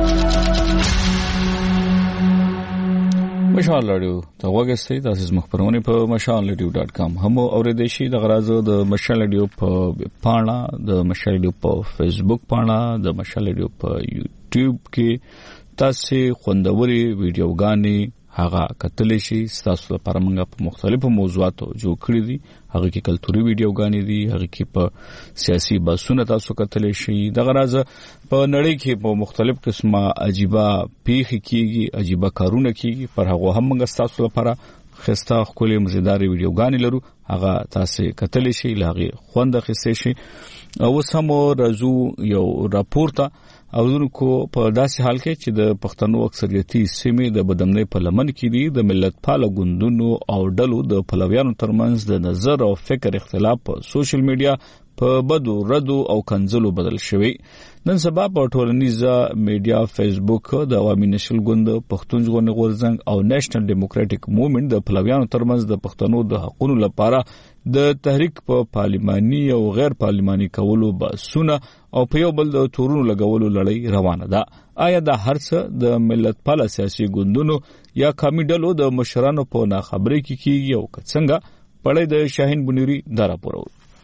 مشال رادیو ته وګورئ تاسو زموږ خبرونه په mashalradio.com هم اوریدئ شئ. د غرازو د مشال رادیو په پاڼه د مشال رادیو په فیسبوک پاڼه د مشال رادیو په یوټیوب کې تاسو خوندوري ویډیوګانې هغه کتلی شي. تاسو لپاره موږ په مختلفو موضوعاتو جوړ کړی دي. هغه کې کلتوري ویډیوګانې دي، هغه کې په سیاسي بحثونه تاسو کتلی شي. د غراض په نړۍ کې په مختلف قسمه عجيبه پیښې کیږي، عجيبه کارونه کیږي. پر هغه هم موږ تاسو لپاره خسته خولي مزیدار ویډیوګانې لرو. هغه تاسو کتلی شي، لاغي خوند اخیستئ شي. او سمو رازو یو راپورته او دونکو په داسې حال کې چې د پښتنو اکثریتي سیمې د بدمنۍ په لمن کې دي د ملت پاله ګوندونو او ډلو د پلویانو ترمنځ د نظر او فکر اختلاف په سوشل میډیا په بدو ردو او کنځلو بدل شوی. نن سبا په ټولنیزه میډیا فیسبوک د عوامي نشل ګوند پښتون ژغورنې غورځنګ او نېشنل ډیموکراټک موومېنټ د پلویانو ترمنځ د پښتنو د حقوقو لپاره د تحریک په پارلماني او غیر پارلماني کولو بحثونه او په یو بل د تورونو لګولو لړۍ روانه ده. آیا دا هرڅه د ملت پاله سیاسي ګوندونو یا قومي ډلو د مشرانو په ناخبرۍ کې کیږي او څنګه پړې د شاهین بنيري دا راپور.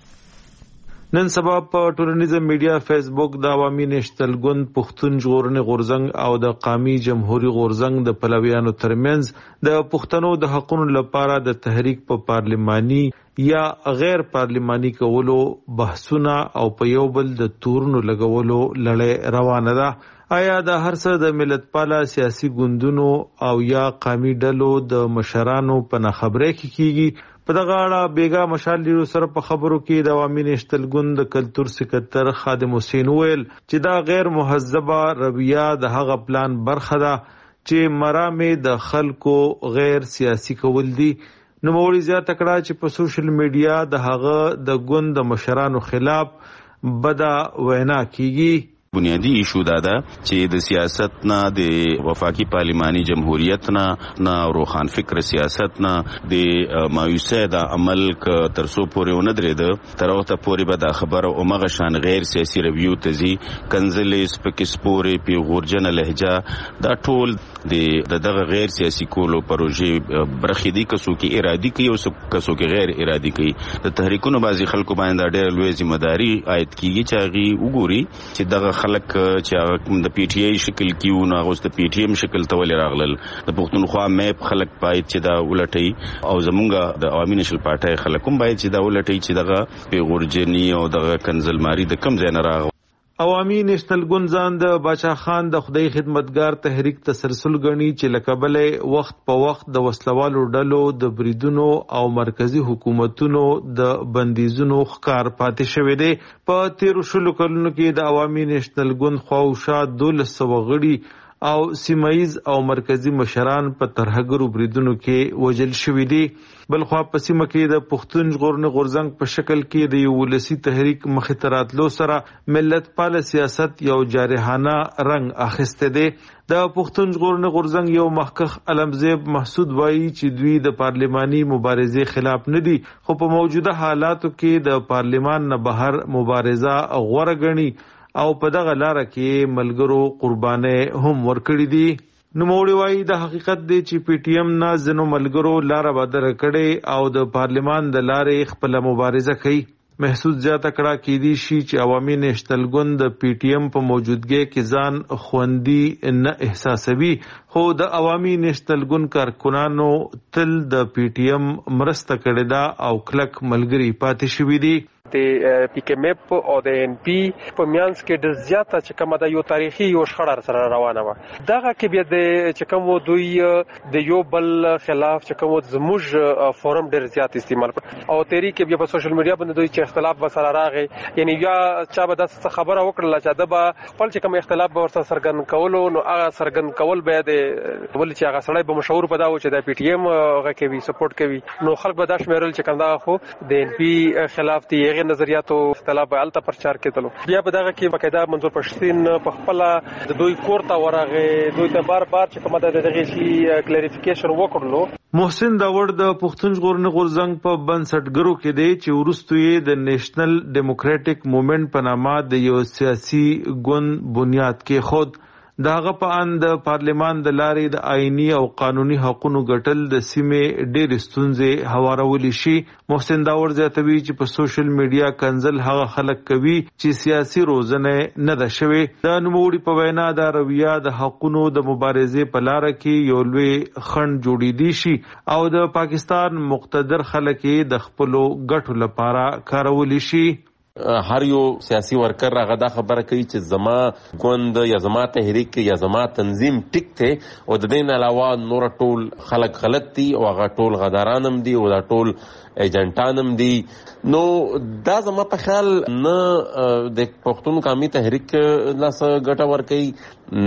نن سبا په ټولنیزه میډیا فیسبوک د عوامي نشل ګوند پښتون ژغورنې غورځنګ او د قومي جمهوریت غورځنګ د پلویانو ترمنځ د پښتنو د حقوقو لپاره د تحریک په پارلماني یا غیر پارلماني کولو بحثونه او په یو بل د تورونو لګولو لړۍ روانه ده. آیا د هر څه د ملت پاله سیاسي ګوندونو او یا قومي ډلو د مشرانو په ناخبرۍ کې کیږي؟ په دغه اړه بیګا مشال ډیرو سره په خبرو کې د عوامي نشل ګوند کلتور سکرټر خادم حسین ویل چې دا غیر مهذبه رویه د هغه پلان برخه ده چې مرامه د خلکو غیر سیاسي کول دي. نو موري زیاته کړه چې په سوشل میډیا د هغه د ګوند د مشرانو خلاف بدا وینا کیږي. بنیادی ایشو دا ده چې د سیاست نه د وفاقي پارلماني جمهوریت نه روخان فکر سیاست نه د مایوسه د عمل ک ترسو پورې ونه درېد تر وخت پورې به د خبره او مغه شان غیر سیاسي ریویو تزي کنزلې سپکسپورې پی غورجن لهجه دا ټول دغه غیر سیاسي کولو پروژې برخېدي کسو کې ارادي کوي او کسو کې غیر ارادي کوي. د تحریکونو بعضي خلکو باندې ډېر لوی ځمېداري عاید کیږي چې هغه وګوري چې دغه خلک چې د پی ټی آی شکل کیو نو هغه د پی ټی ایم شکل ته ولې راغلل. د پښتونخوا میپ خلک باید چې دا ولټي او زمونږ د عوامي نشل پارټي خلک هم باید چې دا ولټي چې دغه پیغورجنی او دغه کنزلماری د کم ځای نه راغ. عوامي نېشنل ګوند ځان د باچا خان د خدای خدمتګار تحریک تسلسل ګڼي چې له کبله وخت په وخت د وسلوالو ډلو د بریدونو او مرکزی حکومتونو د بندیزونو ښکار پاتې شوی دی. په 13 کلونو کې د عوامي نېشنل ګوند خواوشا 1200 غړي او سیمایز او مرکزی مشران په ترهګرو بریدونو کې وژل شوي دي. بلخوا په سیمه کې د پښتون ژغورنې غورځنګ په شکل کې د یو ولسي تحریک مخې ته راتلو سره ملت پال سیاست یو جارحانه رنګ اخیسته دی. د پښتون ژغورنې غورځنګ یو مخکخ علمزیب محسود وایي چې دوی د پارلماني مبارزې خلاف نه دي، خو په موجوده حالاتو کې د پارلمان نه بهر مبارزه غوره ګڼي او په دغه لاره کې ملګرو قربانې هم ورکړي دي. نوموړي وایي د حقیقت دی چې پی ټی ایم نه ځینو ملګرو لاره بدله کړې او د پارلمان د لارې خپله مبارزه کوي. محسود زیاته کړه کېدی شي چې عوامي نېشنل ګوند د پی ټی ایم په موجودګۍ کې ځان خوندي نه احساسوي، خو د عوامي نېشنل ګوند کارکنانو تل د پی ټی ایم مرسته کړې ده او کلک ملګري پاتې شوي دي. د پی کې مپ او د ان پی په میانس کې د زیاته چې کومه د یو تاریخي یو شخړه سره روانه و، دغه کې بیا د چې کوم دوی د یو بل خلاف چې کوم زموږ فورم ډیر زیات استعمال او تیری کې بیا په سوشل میډیا باندې دوی چې اختلاف وسره راغی، یعنی یا چا به د خبره وکړه چې د خپل چې کوم اختلاف به ورسره سرګن کولو، نو هغه سرګن کول به د ول چې هغه سړی به مشهور پدا و چې د پی ټی ایم هغه کوي سپورټ کوي، نو خلک به دا شمیرل چې کنده خو د ان پی خلاف دی نظریاتو اختلاف به الته پرچار کېدلو. بیا په دغه کې باقاعده منظور پښتين په خپل د دوی کورته ورغه، دوی ته بار چې کومه د دغه شي کلیریفیکیشن وکړلو. محسن داوړ د پښتون ژغورنې غورځنګ په بنسټګرو کې دی چې وروسته یې د نېشنل ډیموکراټک موومېنټ په نامه د یو سیاسي ګوند بنیاد کې خود داغه په اند پارلمان د لارې د آئینی او قانوني حقوقو ګټل د سیمې ډېر ستونزې هوارول شي. محسن داوړ زیاتوي چې په سوشل میډیا کنزل هغه خلک کوي چې سیاسي روزنه نه ده شوی. د نوموړي په وینا دا رویه د حقوقو د مبارزې په لار کې یو لوی خنډ جوړېدی شي او د پاکستان مقتدر خلک د خپل ګټو لپاره کارول شي. هر یو سیاسي ورکر هغه دا خبره کوي چې زما ګوند یا زما تحریک یا زما تنظیم ټیک ته او د دین علاوه نور ټول خلک غلط دي او هغه ټول غداران هم دي او دا ټول ایجنټان هم دي. نو دا زما په خیال نه د پښتون قومي تحریک لاس ګټه ورکوي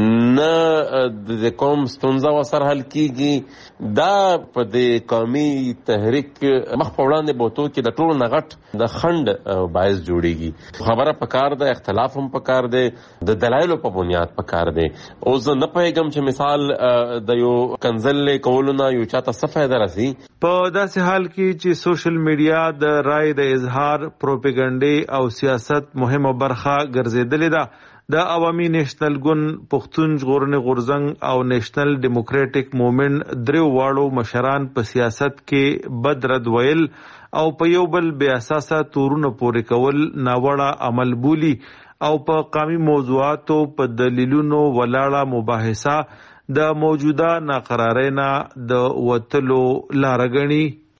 نه د قوم ستونزه وسره حل کیږي. دا په د قومي تحریک مخ په وړاندې بوتو کې د ټول نغټ د خند باعث جوړیږي. خبره پکار ده، اختلاف هم پکار ده، د دلایلو په بنیاد پکار ده. او زه نه پوهیږم چې مثال د یو کنزل کولو نه یو چاته څه فایده راسي. په داسې حال کې چې سوشل میډیا د رائے د اظهار، پروپاګاندا او سیاست مهمه برخه ګرځېدلې ده. د عوامي نېشنل ګوند، پښتون ژغورنې غورځنګ او نېشنل ډیموکراټک موومېنټ دریو واړو مشران په سیاست کې بد رد ویل او په یو بل بې اساسه تورونه پورې کول ناوړه عمل بولي او په قومي موضوعاتو په دلیلونو ولاړه مباحثه د موجوده ناقرارۍ نه د وتلو لاره ګڼي.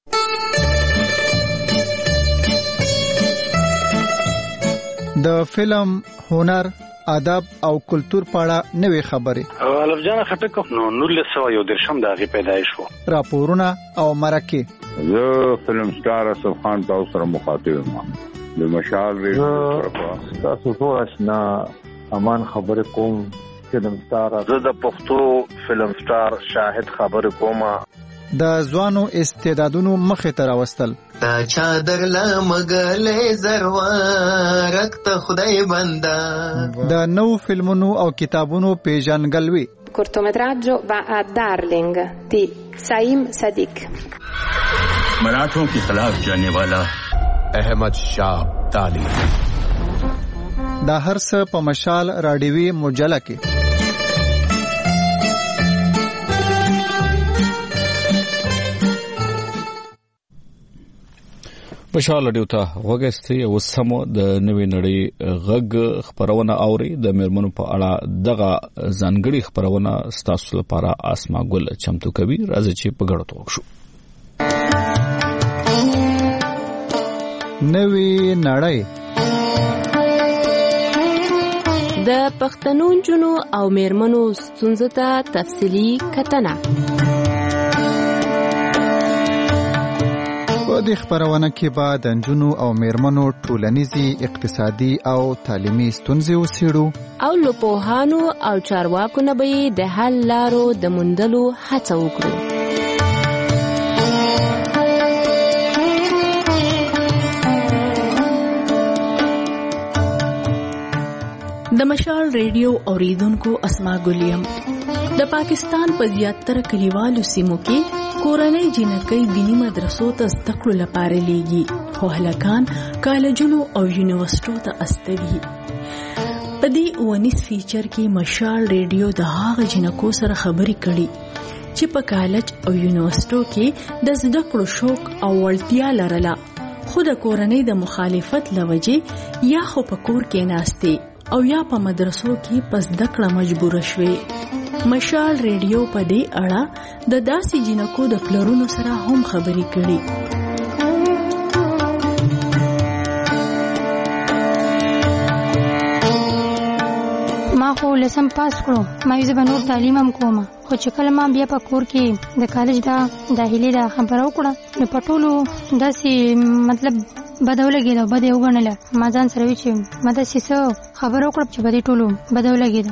د فلم، هنر، ادب او کلچر په اړه نوې خبرې الف جان خټک نو 1913 د هغې پیدایش و. راپورونه او مرکې. زه فلم سټار اسف خان تاسو سره مخاطب یم. د مشال ریډیو تاسو ټول آشنا امان خبرې کوم. فلم سټار زه د پښتو فلم سټار شاهد خبرې کوم. د ځوانو استعدادونو مخې ته راوستل. تا چادر لمګلې زروارک ته خدای بندا. د نو فلمونو او کتابونو پیژنګلوي. cortometraggio va a Darling di Saim Sadiq. मराठों के खिलाफ जाने वाला अहमद शाह अब्दाली. دا هر څه په مشال راډیوي مجله کې. مشال راډیو ته وګورئ او سمو د نوې نړۍ غږ خبرونه اوري. د میرمنو په اړه دغه ځانګړي خبرونه ستاسو لپاره اسما ګل چمتو کوي. راځي چې په ګډه توګه شو. نوې نړۍ د پښتنو نجونو او میرمنو ستونزو ته تفصیلي کتنه. په دې خبرونه کې به د نجونو او میرمنو ټولنیزي، اقتصادي او تعلیمي ستونزې وڅېړو او له پوهانو او چارواکو نه به د حل لارو د موندلو هڅه وکړو. د مشال ریډیو اوریدونکو اسما ګلیم. د پاکستان په زیاتره کلیوالو سیمو کې کورنۍ جنکۍ دینی مدرسو ته زده کړو لپاره لیږي، خو هلکان کالجونو او یونیورسټو ته استوي. په دې اونیس فیچر کې مشال ریډیو د هغه جنکو سره خبرې کړي چې په کالج او یونیورسټو کې د زده کړو شوق او وړتیا لرله، خو د کورنۍ د مخالفت لوجې یا خو په کور کې ناستې او یا په مدرسو کې پس زده کړه مجبور شوې. مشال ریډیو په دې اړه د داسې جنکو د پلرونو سره هم خبرې کړي. ما خو لسم پاس کړو، ما یې زه به نور تعلیم هم کوم، خو چې کله ما بیا په کور کې د کالج داخلي دا خبره وکړه نو په ټولو داسې مطلب بده ولګېده، بده یې وګڼله. ما ځان سره وی چې ما داسې څه خبره وکړه چې بدې ټولو بده ولګېده.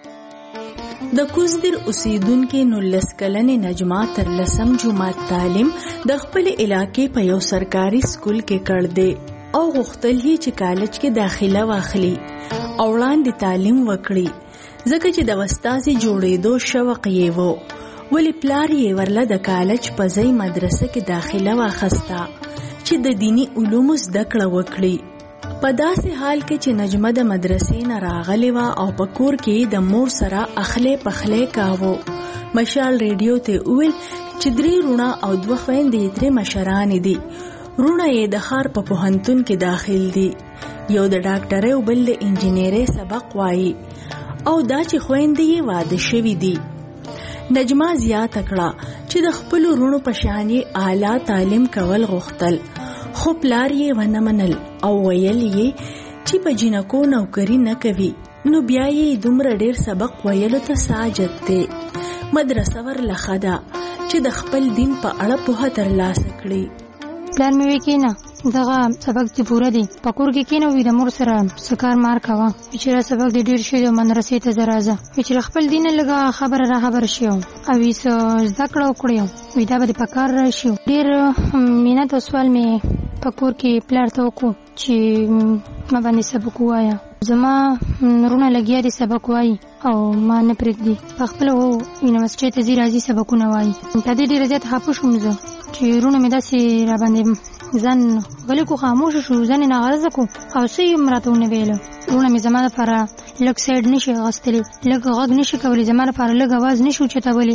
د کوزدر اوسیدونکو 19 کلنې نجما تر لسم جماعت تعلیم د خپل علاقې په یو سرکاري سکول کې کړ دی او غوښتل یې چې کالج کې داخله واخلي او وړاندې تعلیم وکړي، ځکه چې د استادې جوړېدو شوق یې وو. ولی پلار یې ورله د کالج په ځای مدرسه کې داخله واخسته چې د دینی علومو زده کړه وکړي. په داسې حال کې چې نجمه د مدرسې نه راغلې وه او په کور کې د مور سره اخلی پخلی کاوه. مشال ریډیو ته وویل چې 3 رونه او 2 خویندې ترې مشرانې دي. رونه یې د ښار په پوهنتون کې داخل دي، یو د ډاکټرۍ او بل د انجینرۍ سبق وایي او دا چې خویندې یې واده شوي دي. نجمه زیاته کړه چې د خپلو رونو په شان یې اعلی تعلیم کول غوښتل، خو پلار یې ونه منل او ویل یې چې په جنکو نوکری نه کوي، نو بیا یې دومره ډیر سبق ویلو ته ساجت دی. مدرسه ورله ښه ده چې د خپل دین په اړه پوهه ترلاسه کړي. پلان مې وی کېنه دغه سبق چې پوره دی په کور کې کېنه وي د مور سره سکار مار کوه چې را سبق دې ډیر شي او مدرسې ته درازه چې خپل دین لږه خبره را خبر شي او وي زده کړه وکړي وي دا به په کار راشي. ډیر مینه او سوال مې په کور کې پلار ته وکړو چې ما باندې سبق وایا. زما نورونه لګیا دي سبق وایي او ما نه پرېږدي، په خپل یونیورسټۍ ته ځي راځي سبقونه وایي. په دې ډېره زیات خفه شوم زه چې رونه مې داسې را باندې ځان غلی کو خاموشه شو، ځان یې ناغرضه کو او څه یې راته ونه ویله. رونه مې زما لپاره لږ سایډ نشي اخیستلی، لږ غږ نشي کولی، زما لپاره لږ اواز نشي اوچتولی.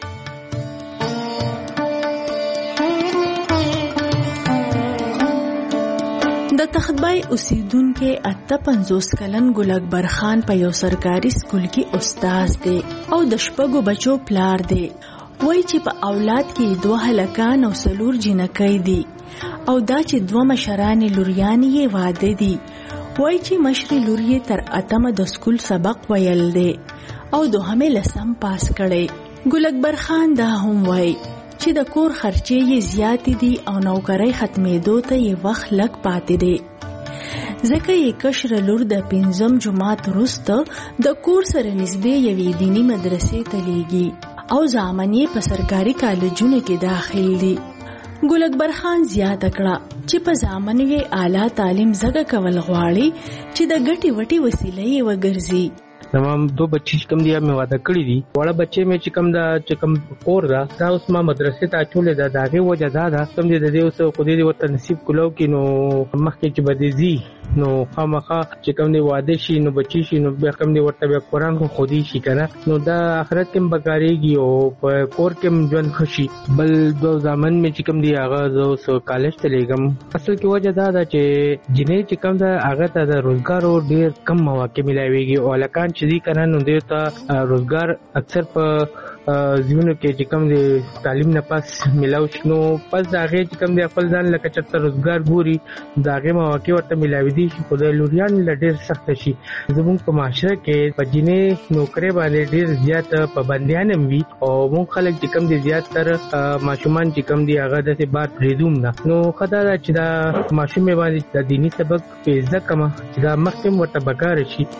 د تختبای اوسیدونکو 58 کلن ګل اکبر خان په یو سرکاري سکول کې استاد دی او د شپږو بچو پلار دی. وایي چې په اولاد کې 2 هلکان او 4 جنکۍ دي او دا چې 2 مشرانې لوریانې یې واده دي. وایي چې مشرې لور یې تر 8مه د سکول سبق ویل دی او 2مه لسم پاس کړی. ګل اکبر خان دا هم وایي چې د کور خرچې یې زیاتې دي او نوکرۍ ختمېدو ته یې وخت لږ پاتې دی، ځکه یې کشره لور د 5م جماعت وروسته د کور سره نږدې یوې دیني مدرسې ته لیږي او زامن یې په سرکاري کالجونو کې داخل دي. ګل اکبر خان زیاته کړه چې په زامنو یې اعلی تعلیم زده کول غواړي چې د ګټې وټې وسیله یې وګرځي. تمام 2 بچی کم دی مې واده کړی دي، وړه بچي مې چې کم کور دا اوس ما مدرسې ته اچولې ده. داغه وجه دا کم دی د دې اوس خو دې ورته نصیب کولو کې نو مخکې چې بده زی نو خامخا چې کم دی واده شي نو بچی شي نو بیا کم دی ورته بیا قرآن خو خودي شي کنه، نو دا آخرت کې بګاریږي او په کور کې ژوند خشي. بل 2 ځامن مې چې کم دی هغه اوس کالج ته لګم. اصل کې وجه دا ده چې جنې چې کم دا هغه ته د روزګار ډیر کم مواقع ملایويږي او لکان چې دي کنه نو دوی ته روزګار اکثر په ځینو کې چې کوم د تعلیم نه پس ملاو شي نو پس د هغې چې کوم د خپل ځان لکه چېرته روزګار ګوري د هغې مواقع ورته ملاوي دي شي خو د لوریانو له ډېر سخته شي. زموږ په معاشره کې په جینۍ نوکرۍ باندې ډېر زیات پابندیان هم وي او موږ خلک چې کوم دي زیات تر ماشومان چې کوم دي هغه داسې بار پرېږدوم نه. نو ښه دا ده چې دا ماشومې باندې د دیني سبق په زده کړمه چې دا مخکې هم ورته پکاره شي.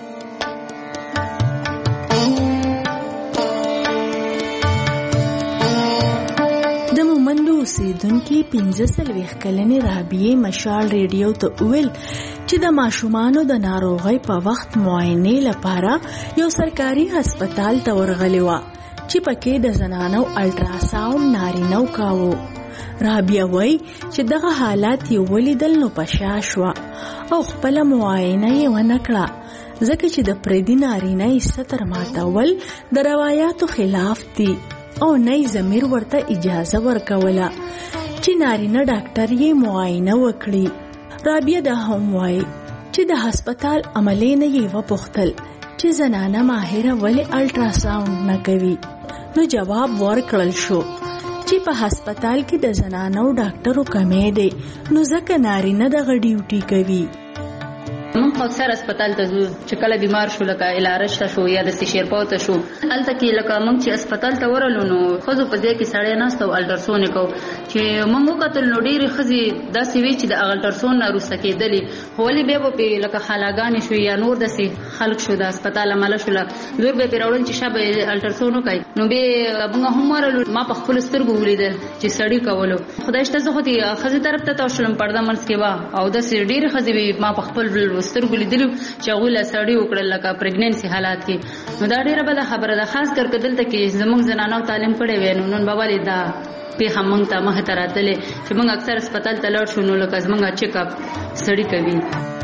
اوسیدونکو 15 کلنې رابعه مشال ریډیو ته ویل چې د ماشومانو د ناروغۍ په وخت معاینې لپاره یو سرکاري هسپتال ته ورغلی و چې پکې د زنانو الټراساوند نارینه کاوه. رابعه وایي چې دغه حالات یې ولیدل نو پشا شوه او خپل معاینه یې ونه کړه ځکه چې د پردي نارینه یې ستر ماتول د روایاتو خلاف دي او نه ضمیر ورته اجازه ورکوله چې نارینه ډاکټر یې معاینه وکړي. رابعه دا هم وایي چې د هسپتال عملې نه یې وپوښتل چې زنانه ماهره ولې الټراساوند نه کوي نو جواب ورکړل شو چې په هسپتال کې د زنانو ډاکټرو کمې دی نو ځکه نارینه دغه ډیوټي کوي. موږ اکثر هسپتال ته ځو چې کله بیمار شو لکه الارش ته شو یا د شیرپاو ته شو هلته کې لکه موږ چې هسپتال ته ورغلو نو ښځو په ځای کې سړی ناست او الټراساوند یې کوو چې موږ وکتل نو ډېرې ښځې داسې وي چې د هغه الټراساوند نه وروسته کېدلې خو ولې بیا به پرې لکه خالاګانې شوې یا نور داسې خلک شو د هسپتال عمله شوله زور به یې پرې راوړل چې شا به الټراساوند وکړي نو بیا موږ هم ورغلو ما په خپلو سترګو ولیدل چې سړي کولو خدای شته زه خو دې ښځې طرف ته تاو شولم پرده منځ کې وه او داسې ډېرې ښځې وي ما په خپل سترګو لیدلي چې هغوی له سړي وکړل لکه پریګننسي حالات کې نو دا ډېره بده خبره ده خاص کر که دلته کې زموږ زنانو تعلیم کړی وی نو نن به ولې دا پیښه موږ ته مخې ته راتلې چې موږ اکثر هسپتال ته لاړ شو نو لکه زموږ چیک اپ سړي کوي.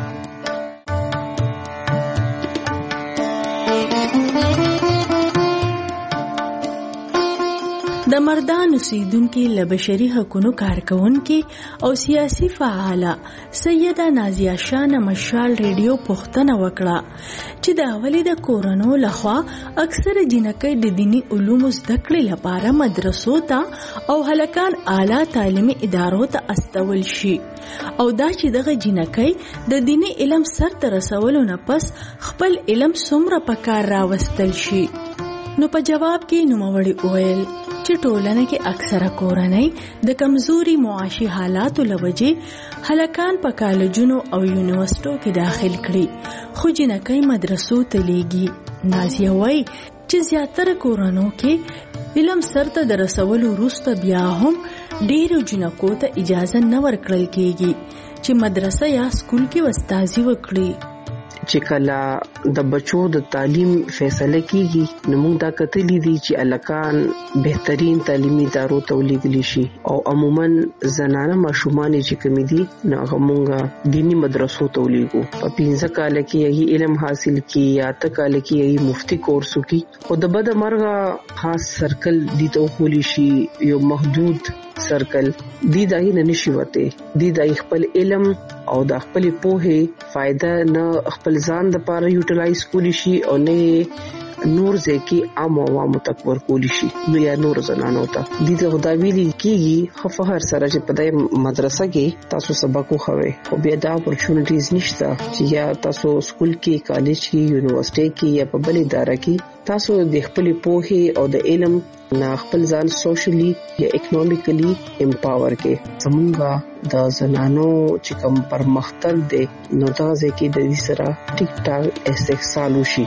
د مردان اوسیدونکو له بشري حقوقو کارکونکو او سیاسي فعاله سیده نازیه شاه مشال ریډیو پوښتنه وکړه چې د اولی د کورونو لخوا اکثر جنکۍ د دینی علومو زده کړې لپاره مدرسو ته او هلکان اعلی تعلیمي ادارو ته استول شي او دا چې دغه جنکۍ د دینی علم سرته رسولو نه پس خپل علم څومره پکار راوستل شي. نو په جواب کې نوموړي وویل چې ټولنه کې اکثره کورنۍ د کمزوري معاشي حالاتو لوجې هلکان په کالجونو او یونیورسيټو کې داخل کړي خو جنکۍ مدرسو ته لیږي. نازیه وایي چې زیاتره کورنو کې علم سرته د رسولو وروسته بیا هم ډېرو جنکو ته اجازه نه ورکړل کېږي چې مدرسه یا سکول کې استادي وکړي. چې کله د بچو د تعلیم فیصله کیږي نو موږ دا کتلی دي چې الکان بهترین تعلیمي ادارو ته ولېږل شي او عموما زنانه ماشومان چې کمی دي نو هغه موږ دینی مدرسو ته ولېږو په 15 کال کې یې علم حاصل کی یا ته کال کې یې مفتی کورس کی او د بد مرغه خاص سرکل دي ته خولي شي یو محدود سرکل دی دای نه نشي وته دی دای خپل علم او د خپل پوهه فائدہ نه خپل ځان د پاره یوټیلایز کولی شي او نه نور ځکه عام عوامو تک ورکول شي نو یا نور زنانو ته د دې خدای ویلي کیږي خفهر سره چې په دې مدرسه کې تاسو سبق خووي او بیا دا اپورچونټیز نشته چې یا تاسو سکول کې کالج کې یونیورسيټي کې یا په بل اداره کې تاسو د خپل پوهه او د علم نه خپل ځان سوشلی یا اکونومیکلی امپاور کې زمونږه د زنانو چې کوم پرمختګ دی نو دا ځکه د دې سره ټیک ټاک استحصال وشي.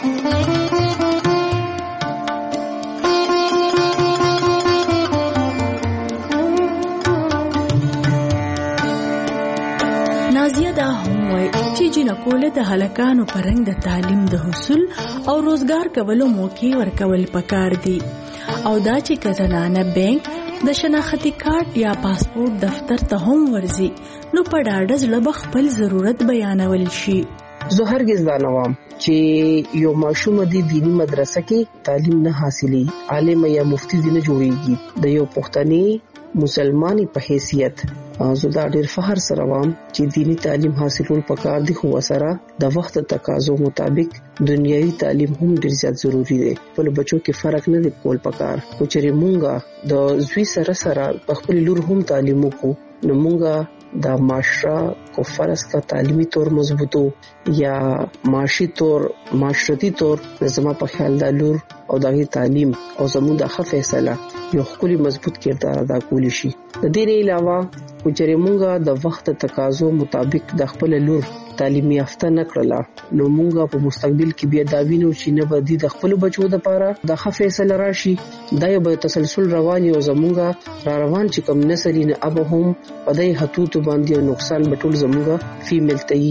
جنکوله د هلکانو پرنګ د تعلیم د حصول او روزګار کولو موقع ورکول پکار دي او دا چې زنانه بانک د شناختی کارت یا پاسپورت دفتر ته هم ورزي نو په ډاډه ځل خپل ضرورت بیانول شي. زه هرگز دا نه وایم چې یو ماشوم د دینی مدرسه کې تعلیم نه حاصلي عالم یا مفتی نه جوړيږي. د یو پښتني مسلمانې په حیثیت زه دا ډېر فخر سره وایم چې دینی تعلیم حاصلول پکار دي، خو سره د وخت تقاضو مطابق دنیوي تعلیم هم ډېر زیات ضروری دی. په بچو کې فرق نه دی کول پکار. خو چې مونږه د زوی سره په خپل لور هم تعلیم وکړو نو مونږه د معاشره کو فرض کا تعلیمی طور مضبوطو یا معاشي طور معاشرتي طور زما په خیال د لور او دغه تعلیم او زموږ د ښه فیصله یو خولي مضبوط کردار ادا کولی شي. د دې نه علاوه چې مونږه د وخت تقاضو مطابق د خپل لور تعلیمي یافته نکړه نو مونږه په مستقبل کې بیا دا وینو چې نه بدی د خپل بچو د پاره د ښه فیصله راشي. دا یو به تسلسل روان یو زمونږه روان چې کوم نسل نه اب هم په دې حدود باندې نقصان بټول زمونږه فیمیل ته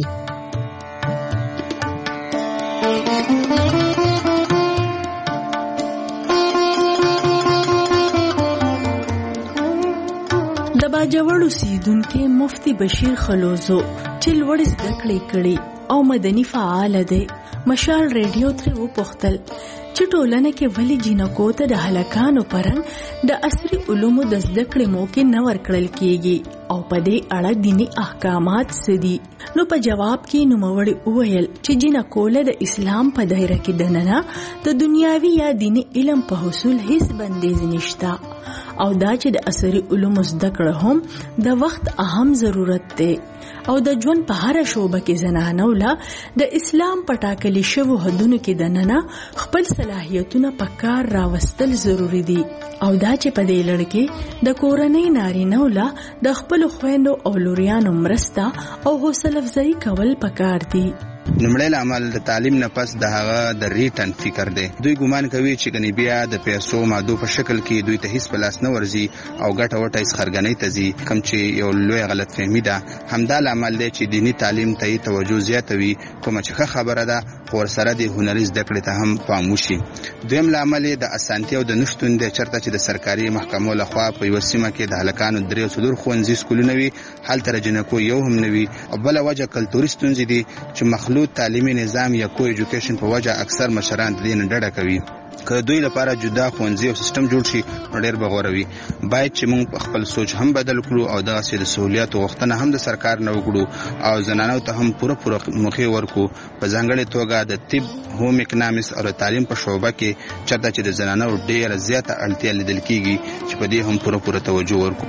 باجوړ اوسیدونکو مفتی بشیر خلوزو چې لوړ زده کړې کړې او مدني فعال دی. مشال ریډیو تر وپختل چې ټولنه کې ولی جنکو ته د هلاکانو پرنګ د عصري علومو د زده کړې موقع نه ورکړل کیږي او په دې اړه دینی احکامات سدي. نو په جواب کې نوموړي وویل چې جنکو له د اسلام په دایره کې دننه د دنیاوي یا دینی علم په حصول هیڅ بندیز نشتا او دا چې د عصري علومو زده کړه هم د وخت اهم ضرورت دی او د ژوند په هر شوبه کې زنانو له د اسلام په ټاکلي شوو حدونو کې دننه خپل صلاحیتونه په کار راوستل ضروری دي او دا چې په دې لړ کې د کورنۍ نارینه‌و له د خپل خويندو او لوریانو مرسته او حوصله افزایی کول پکار دي. نمړی عمل د تعلیم نه پس د هغه د ریټن فکر دی. دوی ګومان کوي چې غنی بیا د پیسو مادو په شکل کې دوی ته هیڅ پلاس نه ورزي او ګټه وټه هیڅ خرګنۍ ته ځي، کوم چې یو لوی غلط فهمي ده. همدا عمل دی چې دینی تعلیم ته توجه زیاتوي، کوم چې خبره ده ور سره د هنري زده کړې ته هم پام وشي. دویم عمل د اسانتي او د نشټون د چرته چې د سرکاري محکمو لخوا په یو سیمه کې د هلکانو درې څلور خوندزي سکولونه وي، حل تر جنکو یو هم نوي. او بل وجه کلتوري ستونزې دي چې مخلوط تعلیمي نظام یا کو ایجوکیشن په وجه اکثر مشران د دې نه ډډه کوي. که دوی لپاره جدا خوندزي او سیستم جوړ شي ډېر بغوروي. باید چې موږ خپل سوچ هم بدل کړو او دغه سي د سہولیات غوښتنه هم د سرکار نه وکړو او زنانو ته هم پوره مخې ورکو. په ځانګړي توګه د طب، هوم اکونومکس او تعلیم په شعبه کې چرته چې د زنانو ډېر زیاته اړتیا لیدل کیږي چې په دې هم پوره توجه ورکو.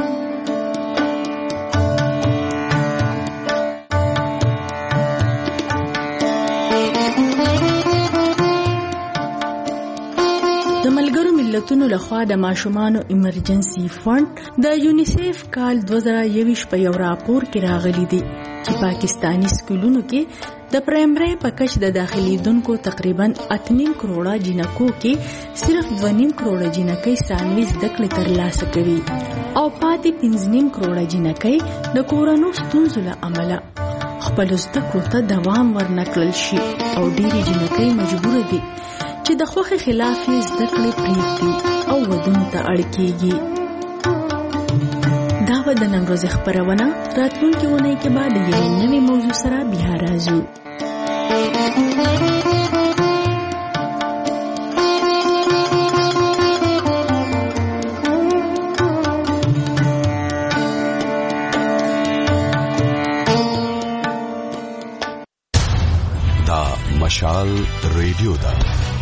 ملتونو لخوا د ماشومانو ایمرجنسي فند د یونیسیف کال 2021 په یو راپور کې راغلي دي چې پاکستانی سکولونو کې د پرایمري په کچ د داخليدونکو تقریبا 8.5 کروڑه جنکو کې صرف 2.5 کروڑه جنکې ثانوي زده کړې ترلاسه کوي او پاتې 5.5 کروڑه جنکې د کورونو ستونزو له امله خپل زده کړو ته دوام ورنکړل شي او ډېری جنکې مجبور دي چې د خوخه خلاف زده کړې پریږدي او ودونو ته اړ کېږي. دا و د نن ورځې خبرونه. راتلونکي اونۍ کې بعد یو نوې موضوع سره بیا راځو. دا مشال ریډیو ده.